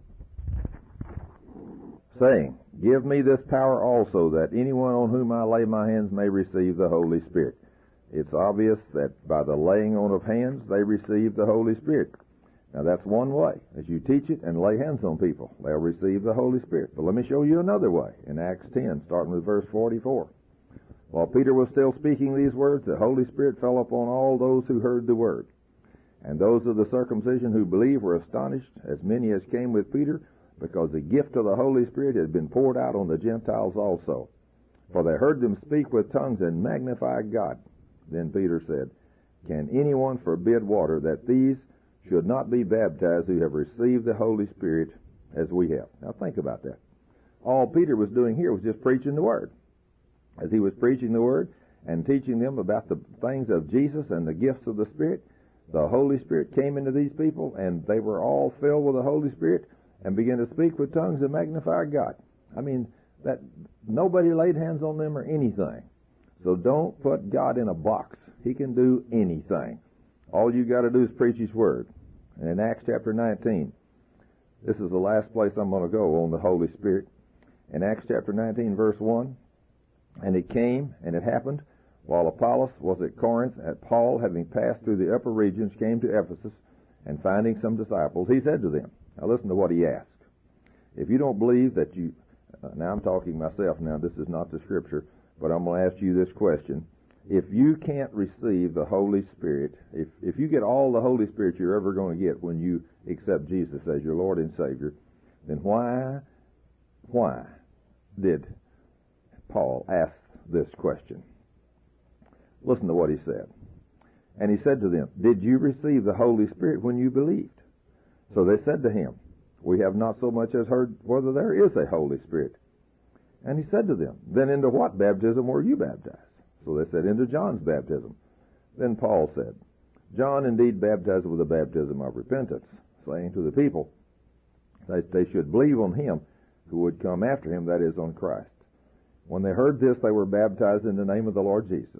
S1: saying, give me this power also, that anyone on whom I lay my hands may receive the Holy Spirit. It's obvious that by the laying on of hands, they received the Holy Spirit. Now, that's one way. As you teach it and lay hands on people, they'll receive the Holy Spirit. But let me show you another way in Acts 10, starting with verse 44. While Peter was still speaking these words, the Holy Spirit fell upon all those who heard the word. And those of the circumcision who believed were astonished, as many as came with Peter, because the gift of the Holy Spirit had been poured out on the Gentiles also. For they heard them speak with tongues and magnify God. Then Peter said, can anyone forbid water that these should not be baptized who have received the Holy Spirit as we have? Now think about that. All Peter was doing here was just preaching the Word. As he was preaching the Word and teaching them about the things of Jesus and the gifts of the Spirit, the Holy Spirit came into these people, and they were all filled with the Holy Spirit and began to speak with tongues and magnify God. I mean, that nobody laid hands on them or anything. So don't put God in a box. He can do anything. All you got to do is preach His Word. And in Acts chapter 19, this is the last place I'm going to go on the Holy Spirit. In Acts chapter 19, verse 1, and it came, and it happened, while Apollos was at Corinth, that Paul, having passed through the upper regions, came to Ephesus, and finding some disciples, he said to them, now listen to what he asked. If you don't believe that you, now I'm talking myself now, this is not the Scripture, but I'm going to ask you this question. If you can't receive the Holy Spirit, if you get all the Holy Spirit you're ever going to get when you accept Jesus as your Lord and Savior, then why did Paul ask this question? Listen to what he said. And he said to them, did you receive the Holy Spirit when you believed? So they said to him, we have not so much as heard whether there is a Holy Spirit. And he said to them, then into what baptism were you baptized? So they said, into John's baptism. Then Paul said, John indeed baptized with the baptism of repentance, saying to the people that they should believe on him who would come after him, that is, on Christ. When they heard this, they were baptized in the name of the Lord Jesus.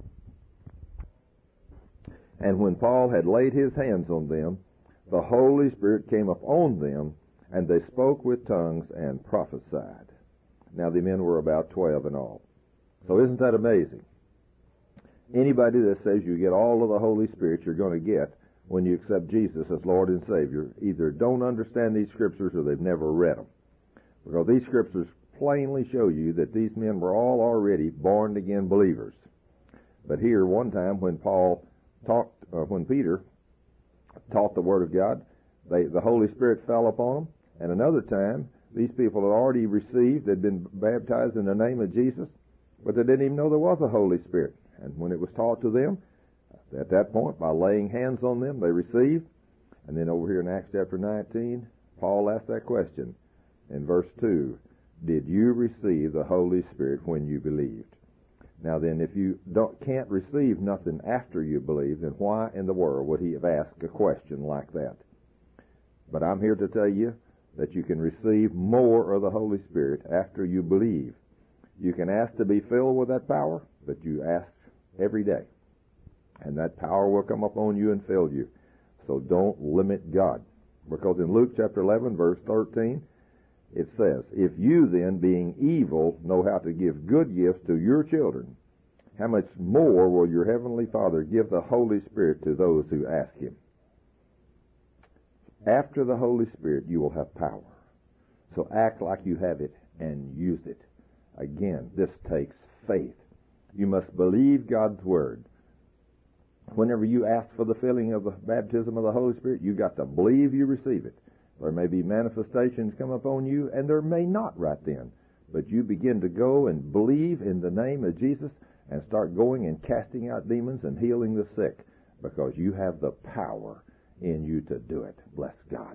S1: And when Paul had laid his hands on them, the Holy Spirit came upon them, and they spoke with tongues and prophesied. Now the men were about 12 in all. So isn't that amazing? Anybody that says you get all of the Holy Spirit you're going to get when you accept Jesus as Lord and Savior either don't understand these Scriptures or they've never read them. Because these Scriptures plainly show you that these men were all already born-again believers. But here, one time when when Peter taught the Word of God, the Holy Spirit fell upon them. And another time, these people had already received, they'd been baptized in the name of Jesus, but they didn't even know there was a Holy Spirit. And when it was taught to them, at that point, by laying hands on them, they received. And then over here in Acts chapter 19, Paul asked that question in verse 2, did you receive the Holy Spirit when you believed? Now then, if you can't receive nothing after you believe, then why in the world would he have asked a question like that? But I'm here to tell you that you can receive more of the Holy Spirit after you believe. You can ask to be filled with that power, but you ask every day. And that power will come upon you and fill you. So don't limit God. Because in Luke chapter 11, verse 13, it says, if you then, being evil, know how to give good gifts to your children, how much more will your heavenly Father give the Holy Spirit to those who ask him? After the Holy Spirit, you will have power. So act like you have it and use it. Again, this takes faith. You must believe God's Word. Whenever you ask for the filling of the baptism of the Holy Spirit, you've got to believe you receive it. There may be manifestations come upon you, and there may not right then. But you begin to go and believe in the name of Jesus and start going and casting out demons and healing the sick, because you have the power in you to do it. Bless God.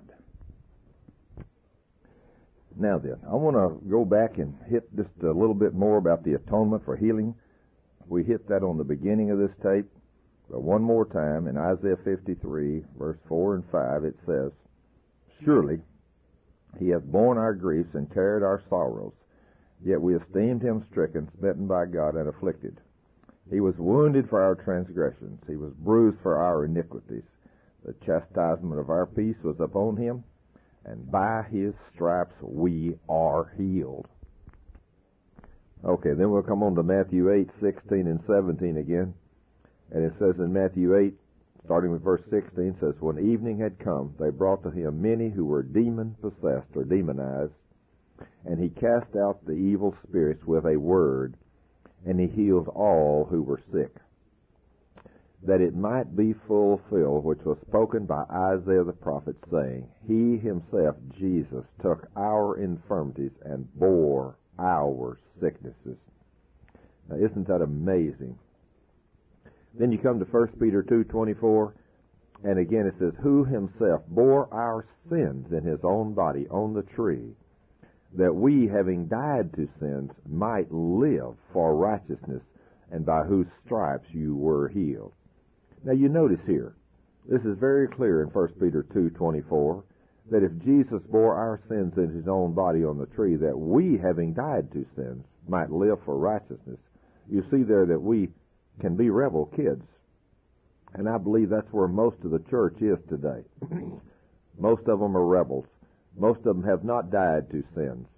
S1: Now then, I want to go back and hit just a little bit more about the atonement for healing. We hit that on the beginning of this tape. But one more time, in Isaiah 53, verse 4 and 5, it says, surely he hath borne our griefs and carried our sorrows, yet we esteemed him stricken, smitten by God, and afflicted. He was wounded for our transgressions. He was bruised for our iniquities. The chastisement of our peace was upon him, and by his stripes we are healed. Okay, then we'll come on to Matthew 8, 16 and 17 again. And it says in Matthew 8, starting with verse 16, says, when evening had come, they brought to him many who were demon-possessed or demonized, and he cast out the evil spirits with a word, and he healed all who were sick, that it might be fulfilled which was spoken by Isaiah the prophet, saying, he himself, Jesus, took our infirmities and bore our sicknesses. Now, isn't that amazing? Then you come to 1 Peter 2:24, and again it says, who himself bore our sins in his own body on the tree, that we, having died to sins, might live for righteousness, and by whose stripes you were healed. Now you notice here, this is very clear in 1 Peter 2:24, that if Jesus bore our sins in his own body on the tree, that we, having died to sins, might live for righteousness. You see there that we can be rebel kids. And I believe that's where most of the church is today. Most of them are rebels. Most of them have not died to sins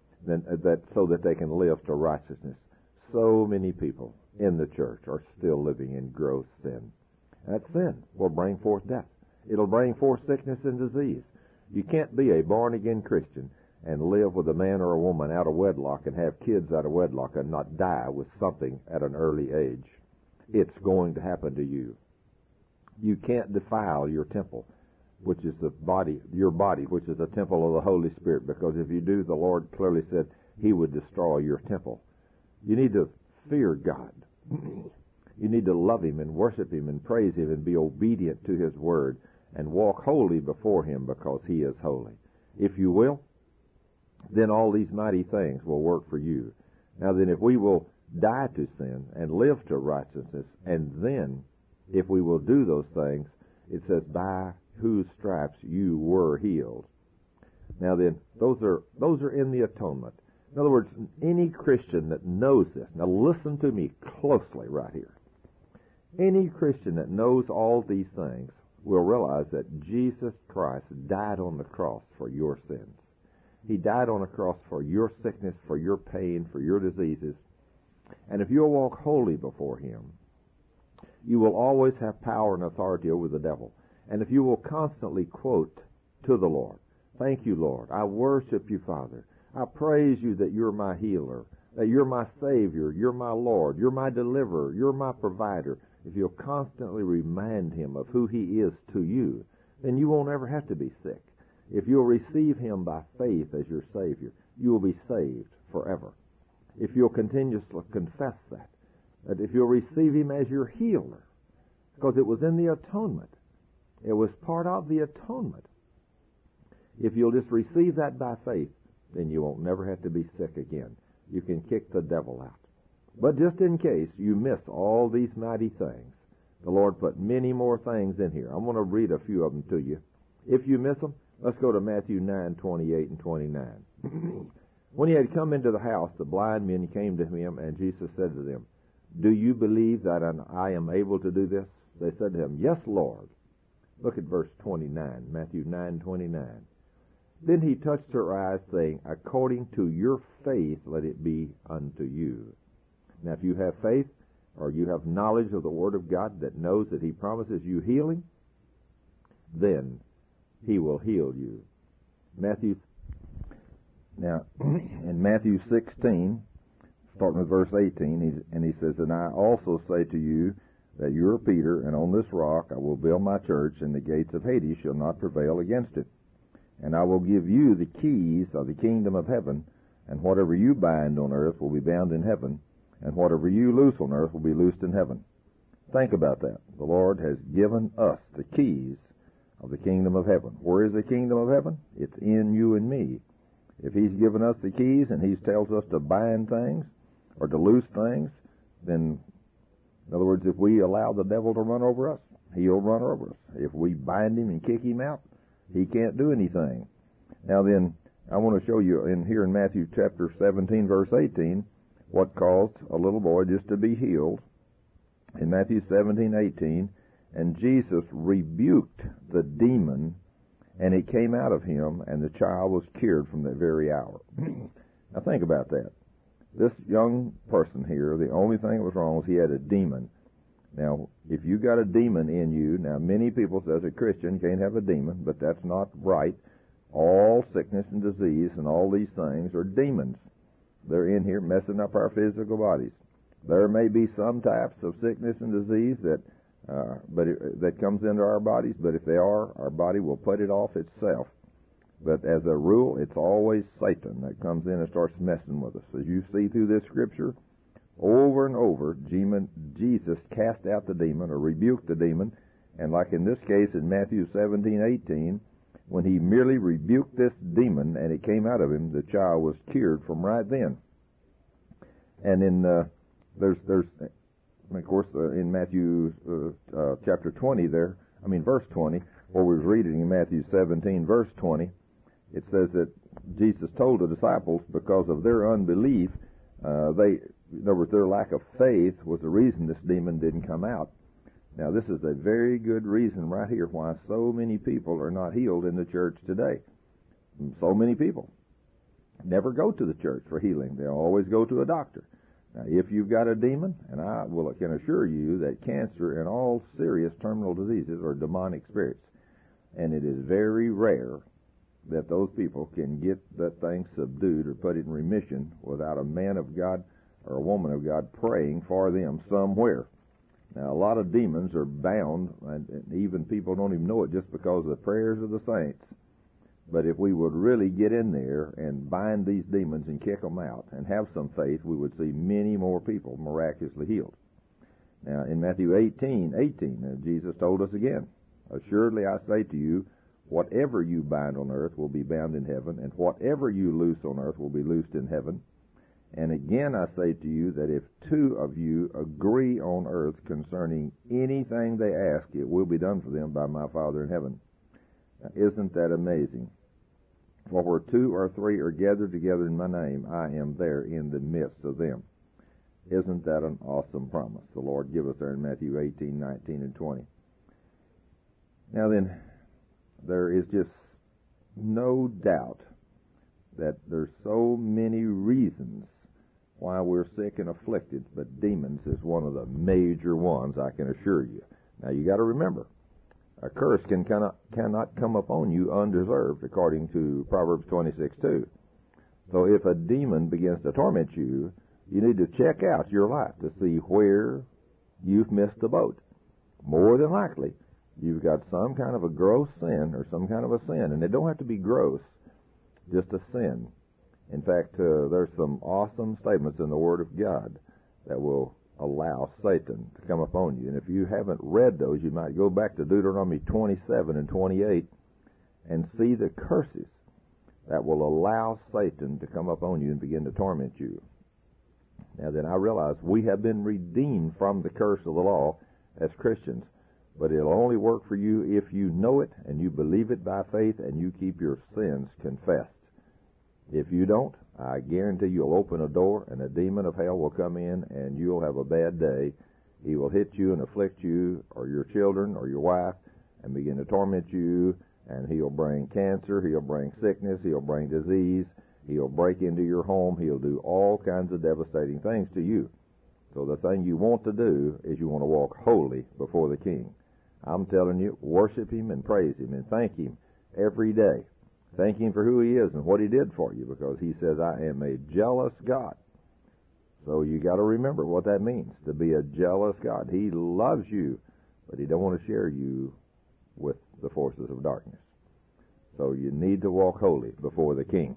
S1: so that they can live to righteousness. So many people in the church are still living in gross sin. That sin will bring forth death. It'll bring forth sickness and disease. You can't be a born-again Christian and live with a man or a woman out of wedlock and have kids out of wedlock and not die with something at an early age. It's going to happen to you. You can't defile your temple, which is your body, which is a temple of the Holy Spirit, because if you do, the Lord clearly said he would destroy your temple. You need to fear God. You need to love him and worship him and praise him and be obedient to his word and walk holy before him because he is holy. If you will, then all these mighty things will work for you. Now then, if we will die to sin and live to righteousness, and then if we will do those things, it says, by whose stripes you were healed. Now then, those are in the atonement. In other words, any Christian that knows this, now listen to me closely right here. Any Christian that knows all these things will realize that Jesus Christ died on the cross for your sins. He died on the cross for your sickness, for your pain, for your diseases. And if you'll walk holy before him, you will always have power and authority over the devil. And if you will constantly quote to the Lord, thank you, Lord. I worship you, Father. I praise you that you're my healer, that you're my Savior, you're my Lord, you're my deliverer, you're my provider. If you'll constantly remind him of who he is to you, then you won't ever have to be sick. If you'll receive him by faith as your Savior, you will be saved forever. If you'll continuously confess that if you'll receive him as your healer, because it was in the atonement. It was part of the atonement. If you'll just receive that by faith, then you won't never have to be sick again. You can kick the devil out. But just in case you miss all these mighty things, the Lord put many more things in here. I'm going to read a few of them to you. If you miss them, let's go to Matthew 9:28 and 29. When he had come into the house, the blind men came to him, and Jesus said to them, do you believe that I am able to do this? They said to him, yes, Lord. Look at verse 29, Matthew 9:29. Then he touched her eyes, saying, according to your faith, let it be unto you. Now, if you have faith, or you have knowledge of the Word of God that knows that he promises you healing, then he will heal you. Now, in Matthew 16, starting with verse 18, he says, and I also say to you that you are Peter, and on this rock I will build my church, and the gates of Hades shall not prevail against it. And I will give you the keys of the kingdom of heaven, and whatever you bind on earth will be bound in heaven, and whatever you loose on earth will be loosed in heaven. Think about that. The Lord has given us the keys of the kingdom of heaven. Where is the kingdom of heaven? It's in you and me. If he's given us the keys and he tells us to bind things or to loose things, then, in other words, if we allow the devil to run over us, he'll run over us. If we bind him and kick him out, he can't do anything. Now then, I want to show you here in Matthew chapter 17, verse 18, what caused a little boy just to be healed. In Matthew 17:18, and Jesus rebuked the demon, and it came out of him, and the child was cured from that very hour. Now think about that. This young person here, the only thing that was wrong was he had a demon. Now, if you got a demon in you, now many people say as a Christian can't have a demon, but that's not right. All sickness and disease and all these things are demons. They're in here messing up our physical bodies. There may be some types of sickness and disease that comes into our bodies, but if they are, our body will put it off itself. But as a rule, it's always Satan that comes in and starts messing with us. As you see through this scripture, Over and over, Jesus cast out the demon or rebuked the demon. And like in this case in Matthew 17:18, when he merely rebuked this demon and it came out of him, the child was cured from right then. And in there's of course in Matthew chapter 20 verse 20, where we were reading in Matthew 17 verse 20, it says that Jesus told the disciples because of their unbelief, their lack of faith was the reason this demon didn't come out. Now, this is a very good reason right here why so many people are not healed in the church today. So many people never go to the church for healing. They always go to a doctor. Now, if you've got a demon, and I can assure you that cancer and all serious terminal diseases are demonic spirits, and it is very rare that those people can get that thing subdued or put in remission without a man of God or a woman of God praying for them somewhere. Now, a lot of demons are bound, and even people don't even know it just because of the prayers of the saints. But if we would really get in there and bind these demons and kick them out and have some faith, we would see many more people miraculously healed. Now, in Matthew 18:18, Jesus told us again, "Assuredly I say to you, whatever you bind on earth will be bound in heaven, and whatever you loose on earth will be loosed in heaven. And again I say to you that if two of you agree on earth concerning anything they ask, it will be done for them by my Father in heaven." Now, isn't that amazing? For where two or three are gathered together in my name, I am there in the midst of them. Isn't that an awesome promise the Lord give us there in Matthew 18:19 and 20? Now then, there is just no doubt that there's so many reasons why we're sick and afflicted, but demons is one of the major ones, I can assure you. Now, you got to remember, a curse cannot come upon you undeserved, according to Proverbs 26:2. So if a demon begins to torment you, you need to check out your life to see where you've missed the boat. More than likely, you've got some kind of a gross sin or some kind of a sin, and it don't have to be gross, just a sin. In fact, there's some awesome statements in the Word of God that will allow Satan to come upon you. And if you haven't read those, you might go back to Deuteronomy 27 and 28 and see the curses that will allow Satan to come upon you and begin to torment you. Now then, I realize we have been redeemed from the curse of the law as Christians, but it'll only work for you if you know it and you believe it by faith and you keep your sins confessed. If you don't, I guarantee you'll open a door and a demon of hell will come in and you'll have a bad day. He will hit you and afflict you or your children or your wife and begin to torment you, and he'll bring cancer, he'll bring sickness, he'll bring disease, he'll break into your home, he'll do all kinds of devastating things to you. So the thing you want to do is you want to walk holy before the King. I'm telling you, worship him and praise him and thank him every day. Thank him for who he is and what he did for you, because he says, I am a jealous God. So you got to remember what that means, to be a jealous God. He loves you, but he don't want to share you with the forces of darkness. So you need to walk holy before the King.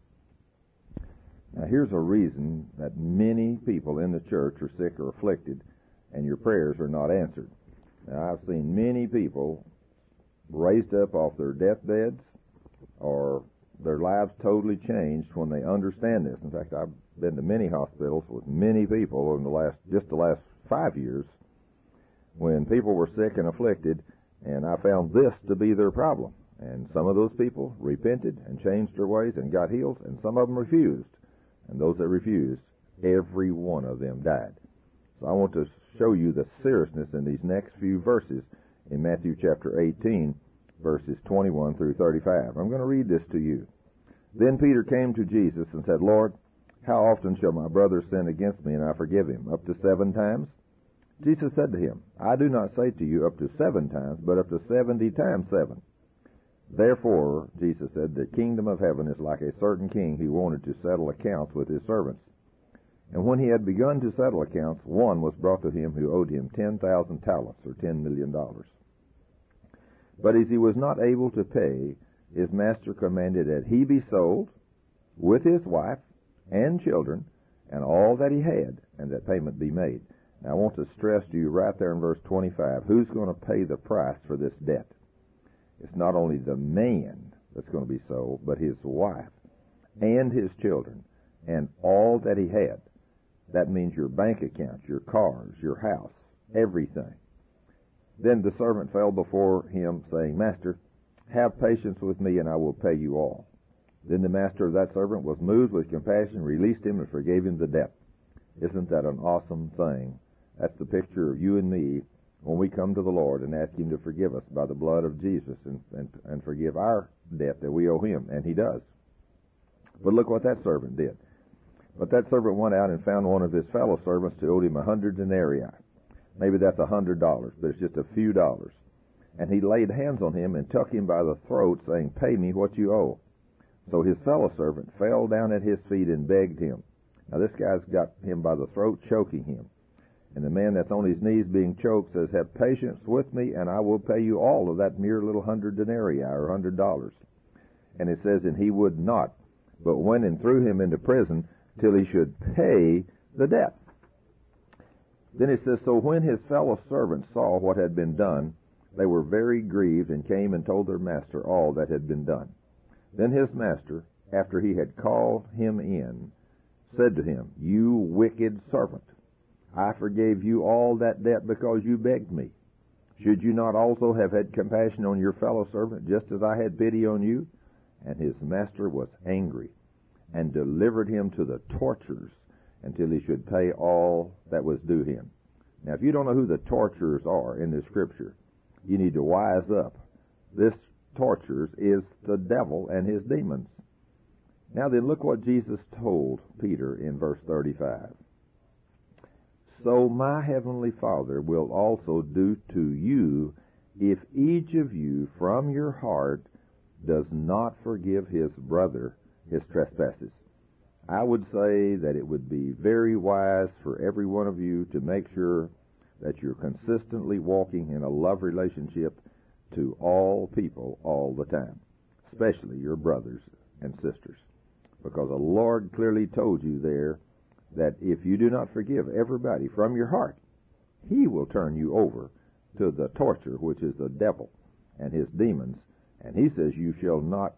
S1: Now here's a reason that many people in the church are sick or afflicted and your prayers are not answered. Now I've seen many people raised up off their deathbeds or their lives totally changed when they understand this. In fact, I've been to many hospitals with many people in the last 5 years when people were sick and afflicted, and I found this to be their problem. And some of those people repented and changed their ways and got healed, and some of them refused. And those that refused, every one of them died. So I want to show you the seriousness in these next few verses in Matthew chapter 18, verses 21 through 35. I'm going to read this to you. Then Peter came to Jesus and said, Lord, how often shall my brother sin against me and I forgive him? Up to 7 times? Jesus said to him, I do not say to you up to 7 times, but up to 70 times 7. Therefore, Jesus said, the kingdom of heaven is like a certain king who wanted to settle accounts with his servants. And when he had begun to settle accounts, one was brought to him who owed him 10,000 talents, or $10 million. But as he was not able to pay, his master commanded that he be sold with his wife and children, and all that he had, and that payment be made. Now, I want to stress to you right there in verse 25, who's going to pay the price for this debt? It's not only the man that's going to be sold, but his wife and his children and all that he had. That means your bank account, your cars, your house, everything. Then the servant fell before him, saying, Master, have patience with me, and I will pay you all. Then the master of that servant was moved with compassion, released him, and forgave him the debt. Isn't that an awesome thing? That's the picture of you and me when we come to the Lord and ask him to forgive us by the blood of Jesus and forgive our debt that we owe him, and he does. But look what that servant did. But that servant went out and found one of his fellow servants who owed him 100 denarii. Maybe that's $100, but it's just a few dollars. And he laid hands on him and took him by the throat, saying, Pay me what you owe. So his fellow servant fell down at his feet and begged him. Now this guy's got him by the throat, choking him. And the man that's on his knees being choked says, Have patience with me, and I will pay you all of that mere little 100 denarii, or $100. And it says, And he would not, but went and threw him into prison till he should pay the debt. Then it says, So when his fellow servants saw what had been done, they were very grieved, and came and told their master all that had been done. Then his master, after he had called him in, said to him, You wicked servant, I forgave you all that debt because you begged me. Should you not also have had compassion on your fellow servant, just as I had pity on you? And his master was angry, and delivered him to the torturers until he should pay all that was due him. Now, if you don't know who the torturers are in the Scripture, you need to wise up. This torturers is the devil and his demons. Now then, look what Jesus told Peter in verse 35. So my heavenly Father will also do to you if each of you from your heart does not forgive his brother his trespasses. I would say that it would be very wise for every one of you to make sure that you're consistently walking in a love relationship to all people all the time, especially your brothers and sisters. Because the Lord clearly told you there that if you do not forgive everybody from your heart, he will turn you over to the torture, which is the devil and his demons. And he says you'll not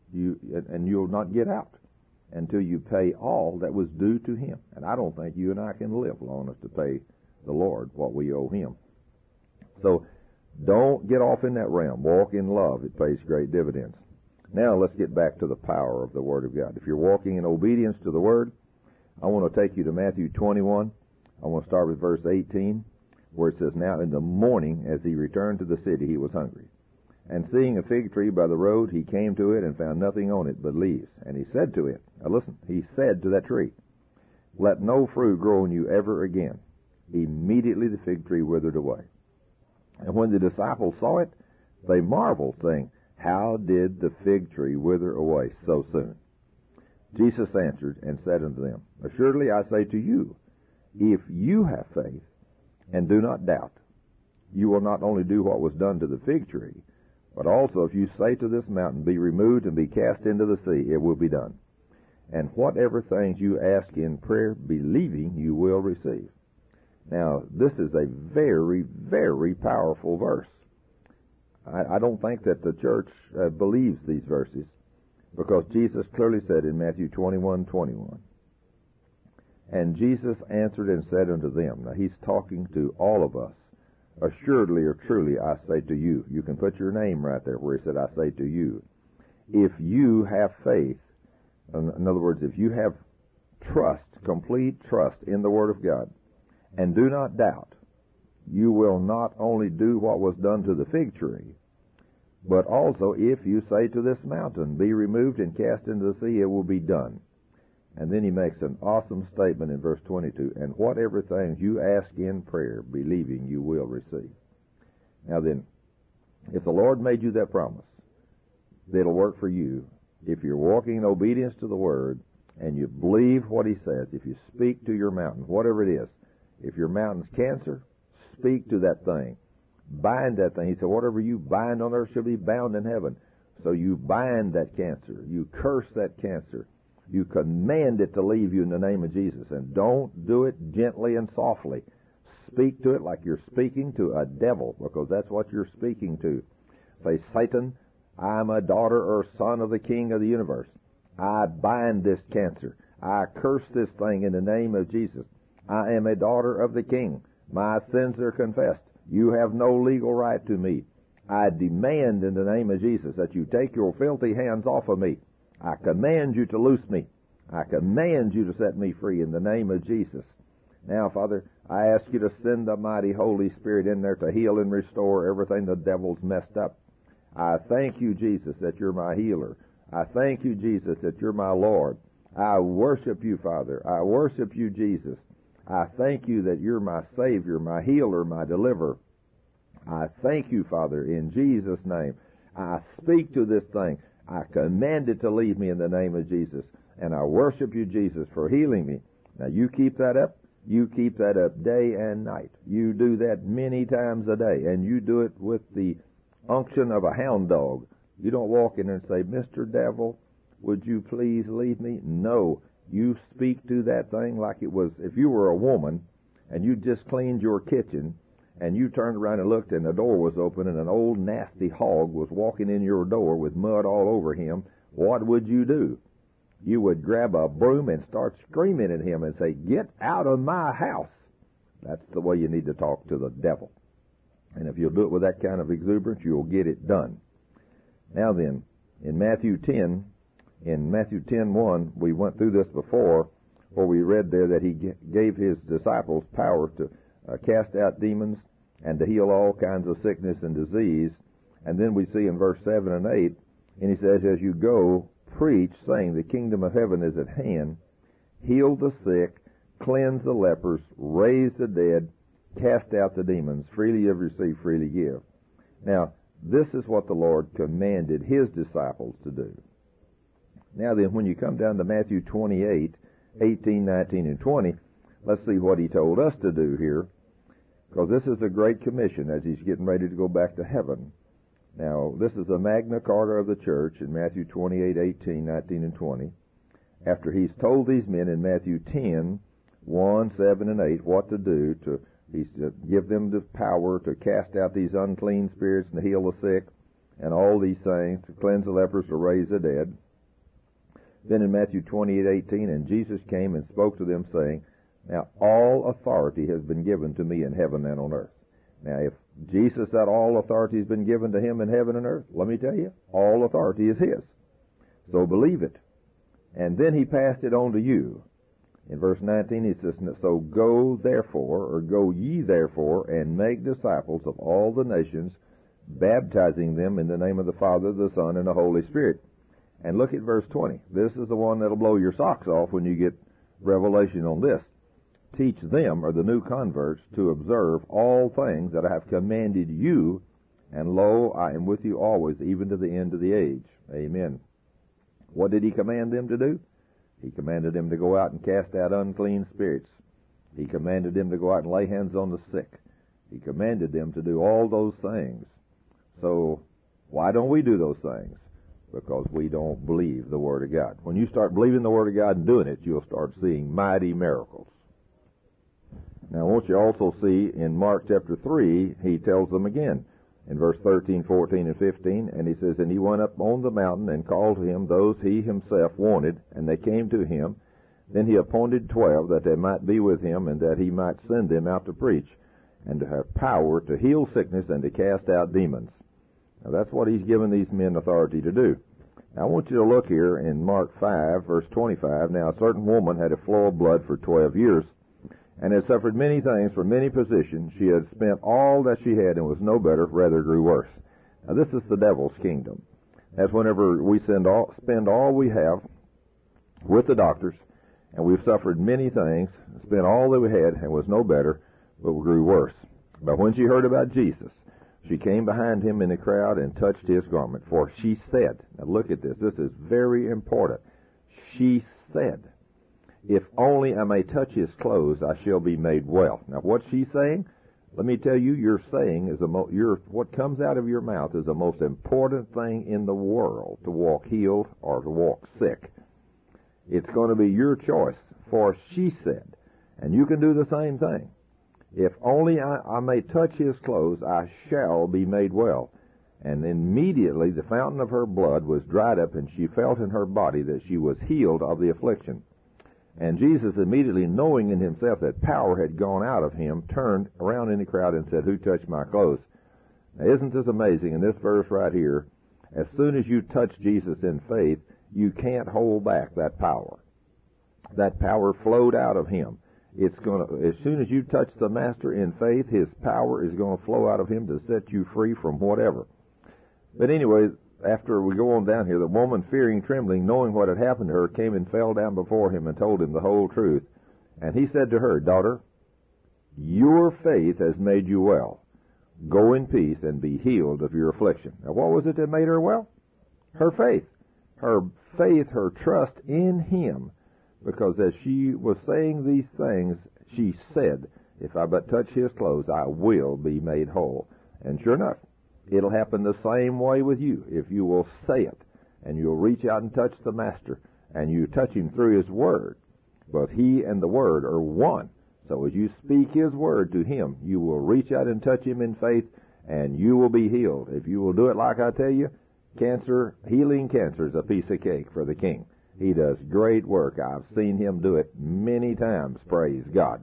S1: get out until you pay all that was due to him. And I don't think you and I can live long enough to pay the Lord what we owe him. So don't get off in that realm. Walk in love. It pays great dividends. Now let's get back to the power of the Word of God. If you're walking in obedience to the Word, I want to take you to Matthew 21. I want to start with verse 18, where it says, Now in the morning, as he returned to the city, he was hungry. And seeing a fig tree by the road, he came to it and found nothing on it but leaves. And he said to it, now listen, he said to that tree, Let no fruit grow on you ever again. Immediately the fig tree withered away. And when the disciples saw it, they marveled, saying, How did the fig tree wither away so soon? Jesus answered and said unto them, Assuredly I say to you, if you have faith and do not doubt, you will not only do what was done to the fig tree, but also if you say to this mountain, Be removed and be cast into the sea, it will be done. And whatever things you ask in prayer, believing, you will receive. Now, this is a very, very powerful verse. I don't think that the church believes these verses, because Jesus clearly said in Matthew 21:21, And Jesus answered and said unto them, now he's talking to all of us, Assuredly or truly I say to you. You can put your name right there where he said, I say to you. If you have faith, in other words, if you have trust, complete trust in the Word of God, and do not doubt, you will not only do what was done to the fig tree, but also if you say to this mountain, Be removed and cast into the sea, it will be done. And then he makes an awesome statement in verse 22, And whatever things you ask in prayer, believing, you will receive. Now then, if the Lord made you that promise, it'll work for you. If you're walking in obedience to the Word, and you believe what he says, if you speak to your mountain, whatever it is, if your mountain's cancer, speak to that thing. Bind that thing. He said, whatever you bind on earth shall be bound in heaven. So you bind that cancer. You curse that cancer. You command it to leave you in the name of Jesus. And don't do it gently and softly. Speak to it like you're speaking to a devil, because that's what you're speaking to. Say, Satan, I'm a daughter or son of the King of the universe. I bind this cancer. I curse this thing in the name of Jesus. I am a daughter of the King. My sins are confessed. You have no legal right to me. I demand in the name of Jesus that you take your filthy hands off of me. I command you to loose me. I command you to set me free in the name of Jesus. Now, Father, I ask you to send the mighty Holy Spirit in there to heal and restore everything the devil's messed up. I thank you, Jesus, that you're my healer. I thank you, Jesus, that you're my Lord. I worship you, Father. I worship you, Jesus. I thank you that you're my Savior, my healer, my deliverer. I thank you, Father, in Jesus' name. I speak to this thing. I command it to leave me in the name of Jesus. And I worship you, Jesus, for healing me. Now, you keep that up. You keep that up day and night. You do that many times a day, and you do it with the unction of a hound dog. You don't walk in there and say, Mr. Devil, would you please leave me? No. You speak to that thing like it was, if you were a woman and you just cleaned your kitchen and you turned around and looked and the door was open and an old nasty hog was walking in your door with mud all over him, what would you do? You would grab a broom and start screaming at him and say, get out of my house. That's the way you need to talk to the devil. And if you'll do it with that kind of exuberance, you'll get it done. Now then, in Matthew 10:1, we went through this before, where we read there that he gave his disciples power to cast out demons and to heal all kinds of sickness and disease. And then we see in verse 7 and 8, and he says, as you go, preach, saying, the kingdom of heaven is at hand. Heal the sick, cleanse the lepers, raise the dead, cast out the demons. Freely you have received, freely give. Now, this is what the Lord commanded his disciples to do. Now then, when you come down to Matthew 28:18, 19, and 20, let's see what he told us to do here, because this is a great commission as he's getting ready to go back to heaven. Now, this is a Magna Carta of the church in Matthew 28:18, 19, and 20. After he's told these men in Matthew 10:1, 7, and 8 what to do, he's to give them the power to cast out these unclean spirits and to heal the sick and all these things, to cleanse the lepers, to raise the dead. Then in Matthew 28:18, and Jesus came and spoke to them, saying, now all authority has been given to me in heaven and on earth. Now, if Jesus said all authority has been given to him in heaven and earth, let me tell you, all authority is his. So believe it. And then he passed it on to you. In verse 19, he says, so go therefore, or go ye therefore, and make disciples of all the nations, baptizing them in the name of the Father, the Son, and the Holy Spirit. And look at verse 20. This is the one that'll blow your socks off when you get revelation on this. Teach them, or the new converts, to observe all things that I have commanded you, and lo, I am with you always, even to the end of the age. Amen. What did he command them to do? He commanded them to go out and cast out unclean spirits. He commanded them to go out and lay hands on the sick. He commanded them to do all those things. So why don't we do those things? Because we don't believe the Word of God. When you start believing the Word of God and doing it, you'll start seeing mighty miracles. Now, I want you also see in Mark chapter 3, he tells them again in verse 13, 14, and 15, and he says, and he went up on the mountain and called to him those he himself wanted, and they came to him. Then he appointed 12 that they might be with him, and that he might send them out to preach, and to have power to heal sickness and to cast out demons. Now, that's what he's given these men authority to do. Now, I want you to look here in Mark 5, verse 25. Now, a certain woman had a flow of blood for 12 years, and had suffered many things from many physicians. She had spent all that she had and was no better, rather grew worse. Now, this is the devil's kingdom. That's whenever we spend all we have with the doctors, and we've suffered many things, spent all that we had and was no better, but grew worse. But when she heard about Jesus, she came behind him in the crowd and touched his garment. For she said, now look at this, this is very important. She said, if only I may touch his clothes, I shall be made well. Now, what's she saying? Let me tell you, your saying is what comes out of your mouth is the most important thing in the world, to walk healed or to walk sick. It's going to be your choice, for she said. And you can do the same thing. If only I may touch his clothes, I shall be made well. And immediately the fountain of her blood was dried up, and she felt in her body that she was healed of the affliction. And Jesus, immediately knowing in himself that power had gone out of him, turned around in the crowd and said, "Who touched my clothes?" Now, isn't this amazing? In this verse right here, as soon as you touch Jesus in faith, you can't hold back that power. That power flowed out of him. It's going to, as soon as you touch the Master in faith, his power is going to flow out of him to set you free from whatever. But anyway, after we go on down here, the woman, fearing, trembling, knowing what had happened to her, came and fell down before him and told him the whole truth. And he said to her, "Daughter, your faith has made you well. Go in peace and be healed of your affliction." Now, what was it that made her well? Her faith. Her faith, her trust in him. Because as she was saying these things, she said, "If I but touch his clothes, I will be made whole." And sure enough, it'll happen the same way with you if you will say it, and you'll reach out and touch the Master, and you touch him through his word. Both he and the word are one. So as you speak his word to him, you will reach out and touch him in faith, and you will be healed. If you will do it like I tell you, healing cancer is a piece of cake for the King. He does great work. I've seen him do it many times, praise God.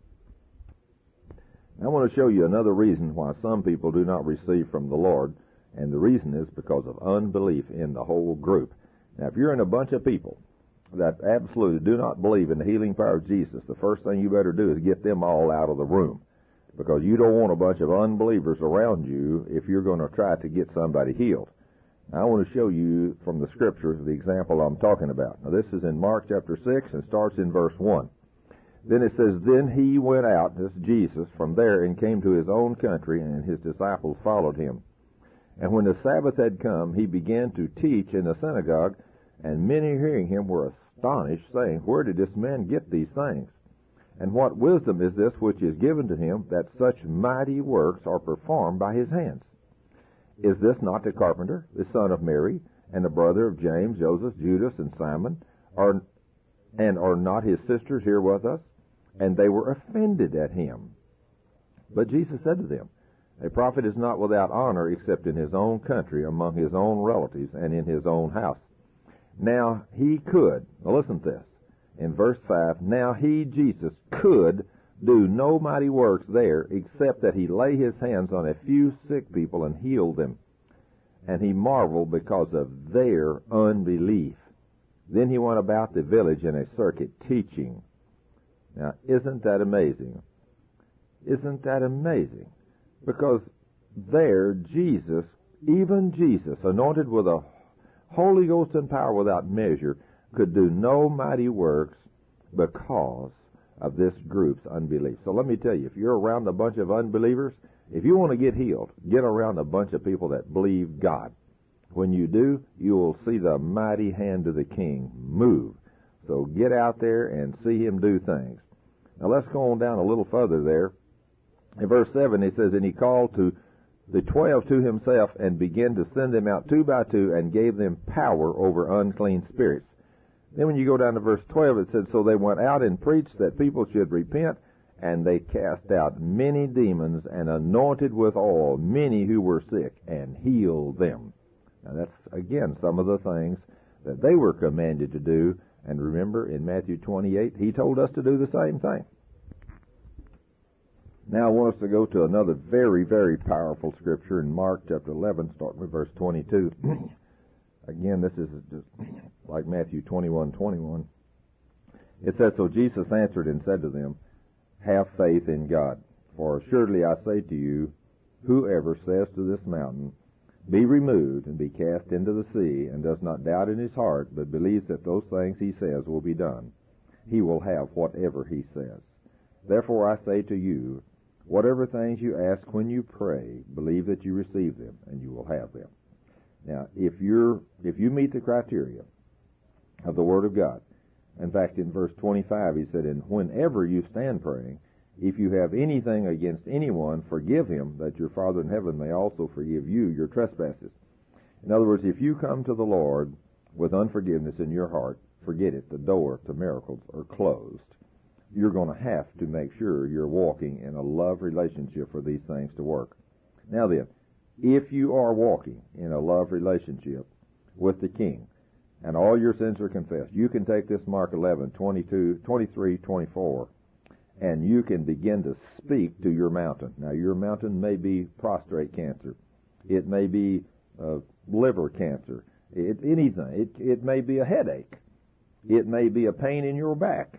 S1: I want to show you another reason why some people do not receive from the Lord, and the reason is because of unbelief in the whole group. Now, if you're in a bunch of people that absolutely do not believe in the healing power of Jesus, the first thing you better do is get them all out of the room, because you don't want a bunch of unbelievers around you if you're going to try to get somebody healed. Now, I want to show you from the Scriptures the example I'm talking about. Now, this is in Mark chapter 6 and starts in verse 1. Then it says, "Then he went out," this is Jesus, "from there and came to his own country, and his disciples followed him. And when the Sabbath had come, he began to teach in the synagogue, and many hearing him were astonished, saying, 'Where did this man get these things? And what wisdom is this which is given to him, that such mighty works are performed by his hands? Is this not the carpenter, the son of Mary, and the brother of James, Joseph, Judas, and Simon? And are not his sisters here with us?' And they were offended at him. But Jesus said to them, 'A prophet is not without honor except in his own country, among his own relatives, and in his own house.' Now listen to this, in verse 5, now he, Jesus, could do no mighty works there, except that he lay his hands on a few sick people and healed them. And he marveled because of their unbelief. Then he went about the village in a circuit teaching." Now, isn't that amazing? Isn't that amazing? Because there, Jesus, even Jesus, anointed with a Holy Ghost and power without measure, could do no mighty works because of this group's unbelief. So let me tell you, if you're around a bunch of unbelievers, if you want to get healed, get around a bunch of people that believe God. When you do, you will see the mighty hand of the King move. So get out there and see him do things. Now let's go on down a little further there. In verse 7 it says, "And he called to the 12 to himself, and began to send them out 2 by 2, and gave them power over unclean spirits." Then when you go down to verse 12, it said, "So they went out and preached that people should repent, and they cast out many demons, and anointed with oil many who were sick, and healed them." Now that's, again, some of the things that they were commanded to do. And remember, in Matthew 28, he told us to do the same thing. Now I want us to go to another very, very powerful scripture in Mark chapter 11, starting with verse 22. Again, this is just like Matthew 21:21. It says, "So Jesus answered and said to them, 'Have faith in God. For assuredly I say to you, whoever says to this mountain, Be removed and be cast into the sea, and does not doubt in his heart, but believes that those things he says will be done, he will have whatever he says. Therefore I say to you, whatever things you ask when you pray, believe that you receive them, and you will have them.'" Now, if you meet the criteria of the Word of God, in fact, in verse 25, he said, "And whenever you stand praying, if you have anything against anyone, forgive him, that your Father in heaven may also forgive you your trespasses." In other words, if you come to the Lord with unforgiveness in your heart, forget it. The door to miracles are closed. You're going to have to make sure you're walking in a love relationship for these things to work. Now then, if you are walking in a love relationship with the King, and all your sins are confessed, you can take this Mark 11, 22, 23, 24, and you can begin to speak to your mountain. Now, your mountain may be prostate cancer. It may be liver cancer. Anything. It may be a headache. It may be a pain in your back.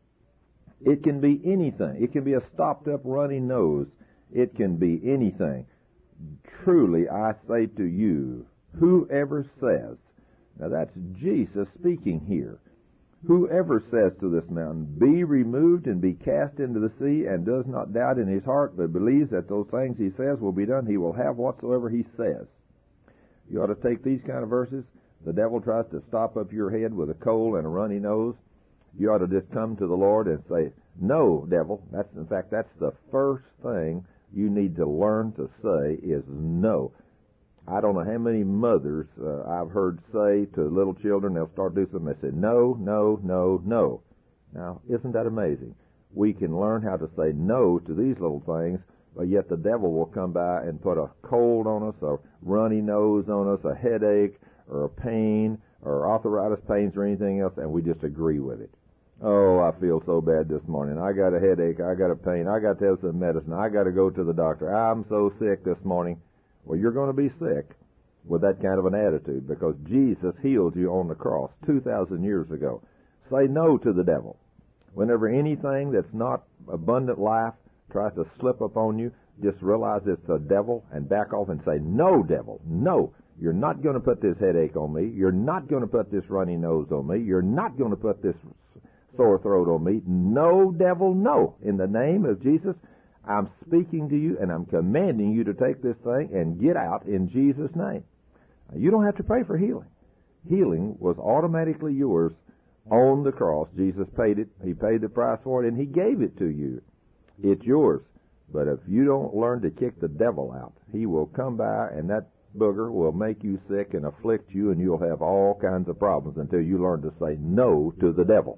S1: It can be anything. It can be a stopped-up runny nose. It can be anything. Truly, I say to you, whoever says, now that's Jesus speaking here, whoever says to this mountain, be removed and be cast into the sea, and does not doubt in his heart, but believes that those things he says will be done, he will have whatsoever he says. You ought to take these kind of verses. The devil tries to stop up your head with a cold and a runny nose. You ought to just come to the Lord and say, no, devil. In fact, that's the first thing you need to learn to say is no. I don't know how many mothers I've heard say to little children, they'll start doing something, they say, no, no, no, no. Now, isn't that amazing? We can learn how to say no to these little things, but yet the devil will come by and put a cold on us, a runny nose on us, a headache, or a pain, or arthritis pains, or anything else, and we just agree with it. Oh, I feel so bad this morning. I got a headache. I got a pain. I got to have some medicine. I got to go to the doctor. I'm so sick this morning. Well, you're going to be sick with that kind of an attitude because Jesus healed you on the cross 2,000 years ago. Say no to the devil. Whenever anything that's not abundant life tries to slip up on you, just realize it's the devil and back off and say, no, devil, no. You're not going to put this headache on me. You're not going to put this runny nose on me. You're not going to put this sore throat on me. No, devil, no. In the name of Jesus, I'm speaking to you and I'm commanding you to take this thing and get out in Jesus' name. Now, you don't have to pray for healing. Healing was automatically yours on the cross. Jesus paid it. He paid the price for it and he gave it to you. It's yours. But if you don't learn to kick the devil out, he will come by and that booger will make you sick and afflict you and you'll have all kinds of problems until you learn to say no to the devil.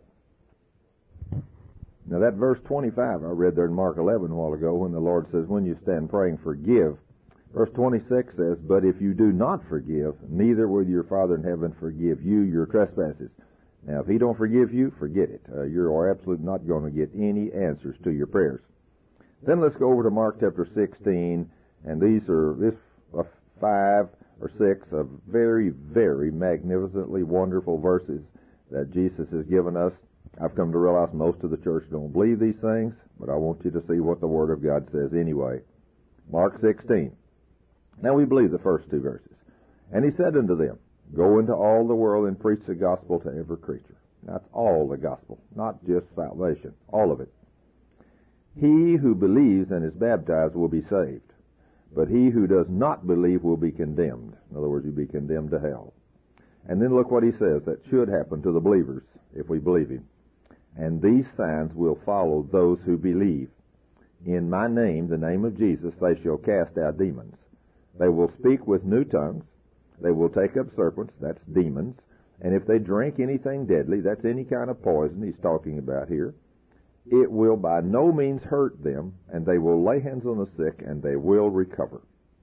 S1: Now that verse 25 I read there in Mark 11 a while ago when the Lord says, when you stand praying, forgive. Verse 26 says, but if you do not forgive, neither will your Father in heaven forgive you your trespasses. Now if he don't forgive you, forget it. You are absolutely not going to get any answers to your prayers. Then let's go over to Mark chapter 16, and these are 5 or 6 of very, very magnificently wonderful verses that Jesus has given us. I've come to realize most of the church don't believe these things, but I want you to see what the Word of God says anyway. Mark 16. Now we believe the first 2 verses. And he said unto them, go into all the world and preach the gospel to every creature. That's all the gospel, not just salvation, all of it. He who believes and is baptized will be saved, but he who does not believe will be condemned. In other words, you'll be condemned to hell. And then look what he says that should happen to the believers if we believe him. And these signs will follow those who believe. In my name, the name of Jesus, they shall cast out demons. They will speak with new tongues. They will take up serpents, that's demons. And if they drink anything deadly, that's any kind of poison he's talking about here, it will by no means hurt them, and they will lay hands on the sick, and they will recover.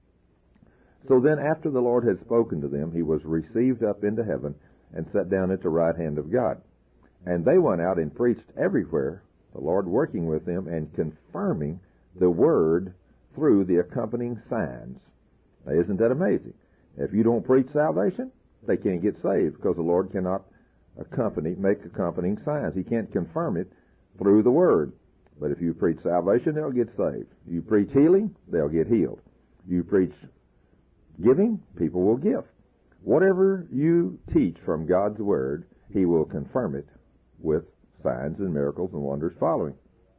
S1: So then after the Lord had spoken to them, he was received up into heaven and sat down at the right hand of God. And they went out and preached everywhere, the Lord working with them and confirming the word through the accompanying signs. Now, isn't that amazing? If you don't preach salvation, they can't get saved because the Lord cannot make accompanying signs. He can't confirm it through the word. But if you preach salvation, they'll get saved. You preach healing, they'll get healed. You preach giving, people will give. Whatever you teach from God's word, he will confirm it with signs and miracles and wonders following.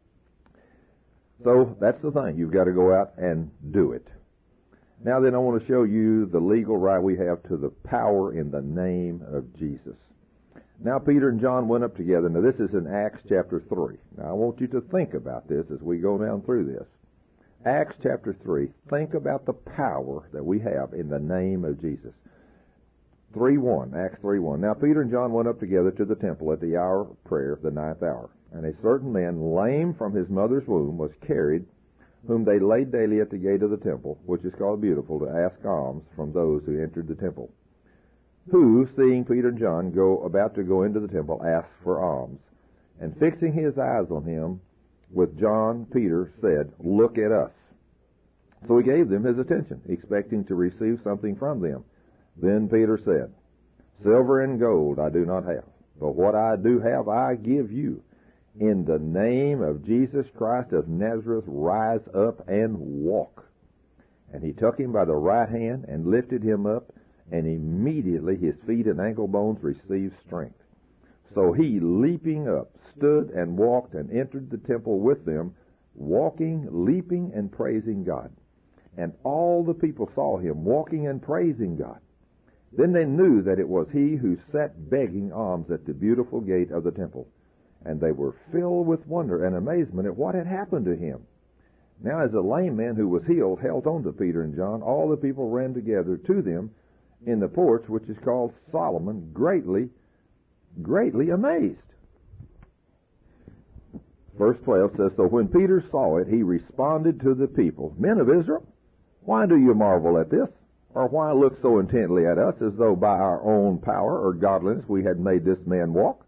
S1: So that's the thing. You've got to go out and do it. Now then, I want to show you the legal right we have to the power in the name of Jesus. Now Peter and John went up together. Now this is in Acts chapter 3. Now I want you to think about this as we go down through this. Acts chapter 3. Think about the power that we have in the name of Jesus. 3:1, Acts 3:1. Now Peter and John went up together to the temple at the hour of prayer, the 9th hour. And a certain man, lame from his mother's womb, was carried, whom they laid daily at the gate of the temple, which is called Beautiful, to ask alms from those who entered the temple. Who, seeing Peter and John about to go into the temple, asked for alms. And fixing his eyes on him with John, Peter said, Look at us. So he gave them his attention, expecting to receive something from them. Then Peter said, Silver and gold I do not have, but what I do have I give you. In the name of Jesus Christ of Nazareth, rise up and walk. And he took him by the right hand and lifted him up, and immediately his feet and ankle bones received strength. So he, leaping up, stood and walked and entered the temple with them, walking, leaping, and praising God. And all the people saw him walking and praising God. Then they knew that it was he who sat begging alms at the Beautiful gate of the temple. And they were filled with wonder and amazement at what had happened to him. Now as the lame man who was healed held on to Peter and John, all the people ran together to them in the porch, which is called Solomon, greatly amazed. Verse 12 says, So when Peter saw it, he responded to the people, Men of Israel, why do you marvel at this? Or why look so intently at us, as though by our own power or godliness we had made this man walk?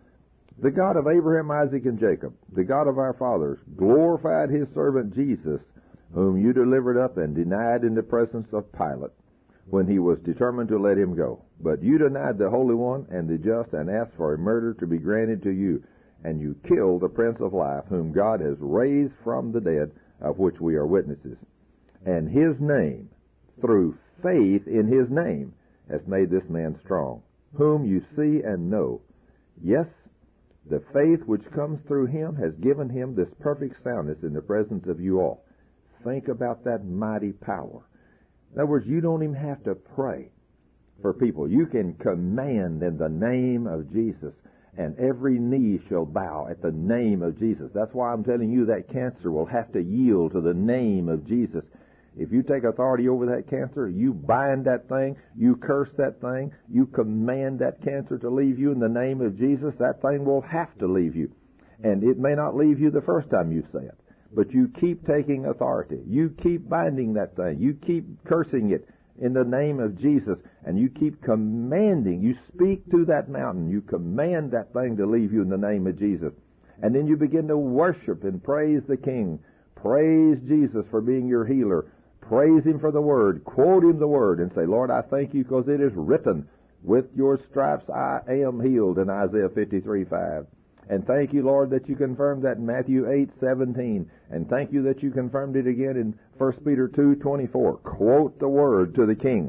S1: The God of Abraham, Isaac, and Jacob, the God of our fathers, glorified his servant Jesus, whom you delivered up and denied in the presence of Pilate, when he was determined to let him go. But you denied the Holy One and the just, and asked for a murder to be granted to you. And you killed the Prince of Life, whom God has raised from the dead, of which we are witnesses. And his name, through faith in his name, has made this man strong, whom you see and know. Yes, the faith which comes through him has given him this perfect soundness in the presence of you all. Think about that mighty power. In other words, you don't even have to pray for people. You can command in the name of Jesus, and every knee shall bow at the name of Jesus. That's why I'm telling you that cancer will have to yield to the name of Jesus. If you take authority over that cancer, you bind that thing, you curse that thing, you command that cancer to leave you in the name of Jesus, that thing will have to leave you. And it may not leave you the first time you say it, but you keep taking authority. You keep binding that thing. You keep cursing it in the name of Jesus, and you keep commanding. You speak to that mountain. You command that thing to leave you in the name of Jesus. And then you begin to worship and praise the King. Praise Jesus for being your healer. Praise him for the word. Quote him the word and say, Lord, I thank you because it is written, with your stripes I am healed, in Isaiah 53:5. And thank you, Lord, that you confirmed that in Matthew 8:17. And thank you that you confirmed it again in 1 Peter 2:24. Quote the word to the King.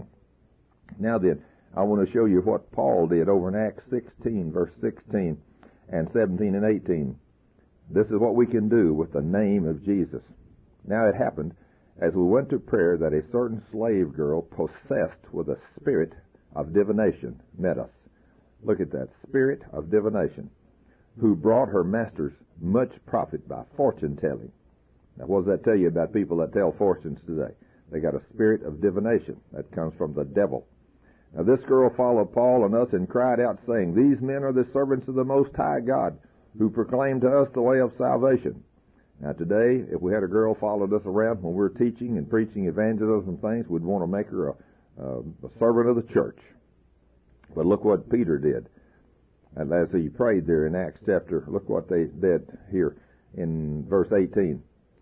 S1: Now then, I want to show you what Paul did over in Acts 16, verse 16 and 17 and 18. This is what we can do with the name of Jesus. Now it happened, as we went to prayer, that a certain slave girl possessed with a spirit of divination met us. Look at that, spirit of divination, who brought her masters much profit by fortune telling. Now what does that tell you about people that tell fortunes today? They got a spirit of divination that comes from the devil. Now this girl followed Paul and us and cried out, saying, These men are the servants of the Most High God, who proclaim to us the way of salvation. Now today, if we had a girl followed us around when we were teaching and preaching evangelism and things, we'd want to make her a servant of the church. But look what Peter did. And as he prayed there in Acts chapter, look what they did here in verse 18.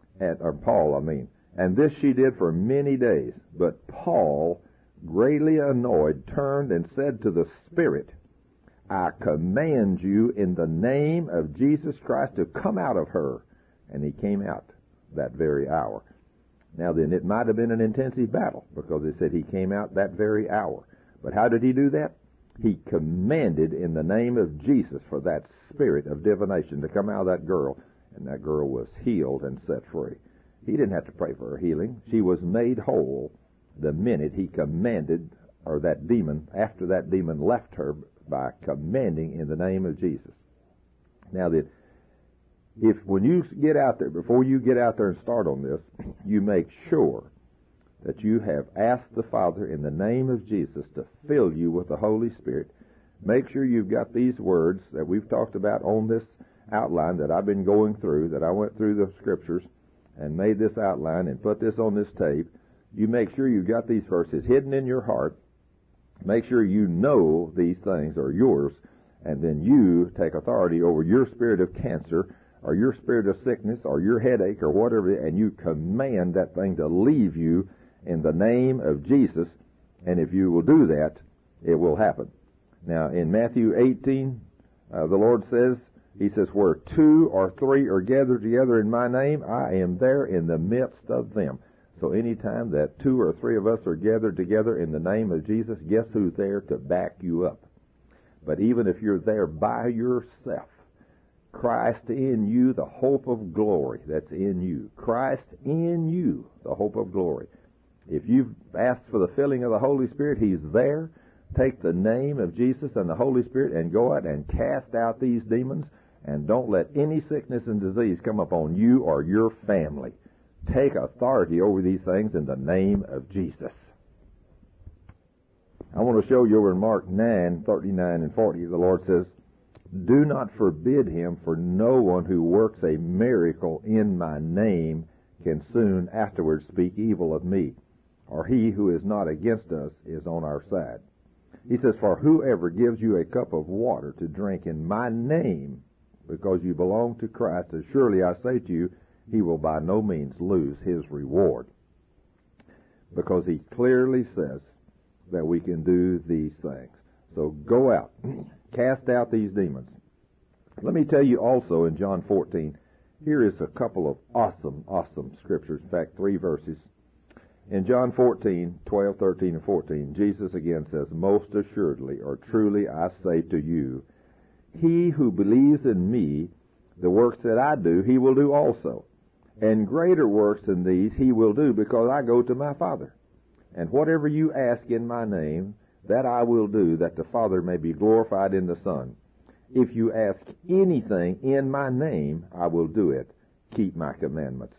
S1: Paul. And this she did for many days. But Paul, greatly annoyed, turned and said to the Spirit, I command you in the name of Jesus Christ to come out of her. And he came out that very hour. Now then, it might have been an intensive battle, because it said he came out that very hour. But how did he do that? He commanded in the name of Jesus for that spirit of divination to come out of that girl, and that girl was healed and set free. He didn't have to pray for her healing. She was made whole the minute he commanded, or that demon, after that demon left her, by commanding in the name of Jesus. Now then, when you get out there, before you get out there and start on this, you make sure that you have asked the Father in the name of Jesus to fill you with the Holy Spirit, make sure you've got these words that we've talked about on this outline that I've been going through, that I went through the Scriptures and made this outline and put this on this tape. You make sure you've got these verses hidden in your heart. Make sure you know these things are yours, and then you take authority over your spirit of cancer or your spirit of sickness or your headache or whatever, and you command that thing to leave you in the name of Jesus. And if you will do that, it will happen. Now, in Matthew 18, the Lord says, He says, where 2 or 3 are gathered together in my name, I am there in the midst of them. So anytime that 2 or 3 of us are gathered together in the name of Jesus, guess who's there to back you up? But even if you're there by yourself, Christ in you, the hope of glory that's in you. Christ in you, the hope of glory. If you've asked for the filling of the Holy Spirit, He's there. Take the name of Jesus and the Holy Spirit and go out and cast out these demons, and don't let any sickness and disease come upon you or your family. Take authority over these things in the name of Jesus. I want to show you over in Mark 9:39 and 40, the Lord says, do not forbid him, for no one who works a miracle in my name can soon afterwards speak evil of me, or he who is not against us is on our side. He says, for whoever gives you a cup of water to drink in my name, because you belong to Christ, as surely I say to you, he will by no means lose his reward. Because he clearly says that we can do these things. So go out, cast out these demons. Let me tell you also in John 14, here is a couple of awesome scriptures. In fact, 3 verses. In John 14, 12, 13, and 14, Jesus again says, most assuredly, or truly I say to you, he who believes in me, the works that I do, he will do also. And greater works than these he will do, because I go to my Father. And whatever you ask in my name, that I will do, that the Father may be glorified in the Son. If you ask anything in my name, I will do it. Keep my commandments.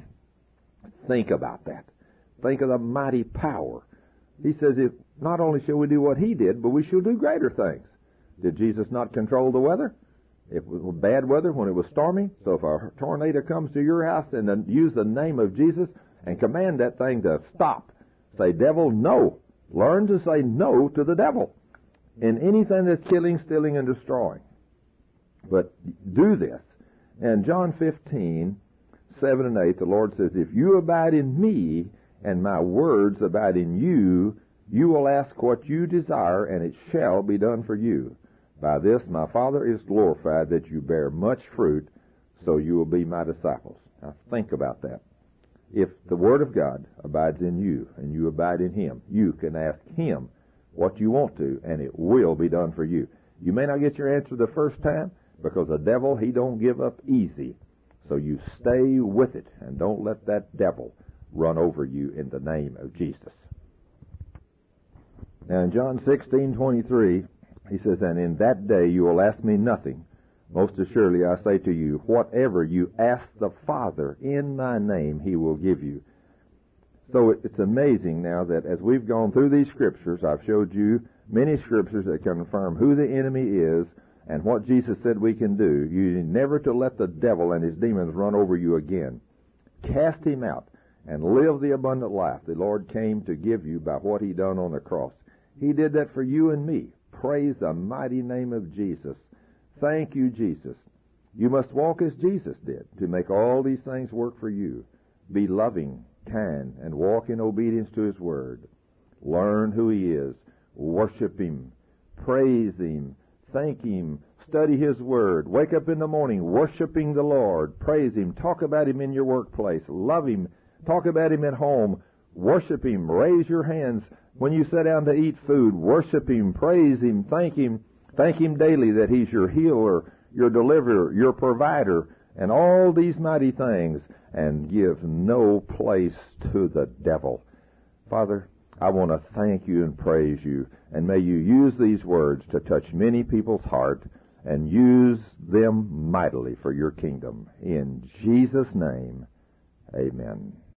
S1: Think about that. Think of the mighty power. He says, if not only shall we do what he did, but we shall do greater things. Did Jesus not control the weather? If it was bad weather, when it was stormy, so if a tornado comes to your house and then use the name of Jesus and command that thing to stop, say, devil, no. Learn to say no to the devil in anything that's killing, stealing, and destroying. But do this. And John 15, 7 and 8, the Lord says, if you abide in me and my words abide in you, you will ask what you desire, and it shall be done for you. By this my Father is glorified, that you bear much fruit, so you will be my disciples. Now think about that. If the Word of God abides in you, and you abide in Him, you can ask Him what you want to, and it will be done for you. You may not get your answer the first time, because the devil, he don't give up easy. So you stay with it, and don't let that devil run over you in the name of Jesus. Now in John 16:23, he says, and in that day you will ask me nothing. Most assuredly I say to you, whatever you ask the Father in my name, he will give you. So it's amazing now that as we've gone through these scriptures, I've showed you many scriptures that confirm who the enemy is and what Jesus said we can do. You need never to let the devil and his demons run over you again. Cast him out and live the abundant life the Lord came to give you by what he done on the cross. He did that for you and me. Praise the mighty name of Jesus. Thank you, Jesus. You must walk as Jesus did to make all these things work for you. Be loving, kind, and walk in obedience to his word. Learn who he is. Worship him. Praise him. Thank him. Study his word. Wake up in the morning worshiping the Lord. Praise him. Talk about him in your workplace. Love him. Talk about him at home. Worship him. Raise your hands when you sit down to eat food. Worship him. Praise him. Thank him. Thank him daily that he's your healer, your deliverer, your provider, and all these mighty things, and give no place to the devil. Father, I want to thank you and praise you, and may you use these words to touch many people's heart and use them mightily for your kingdom. In Jesus' name, amen.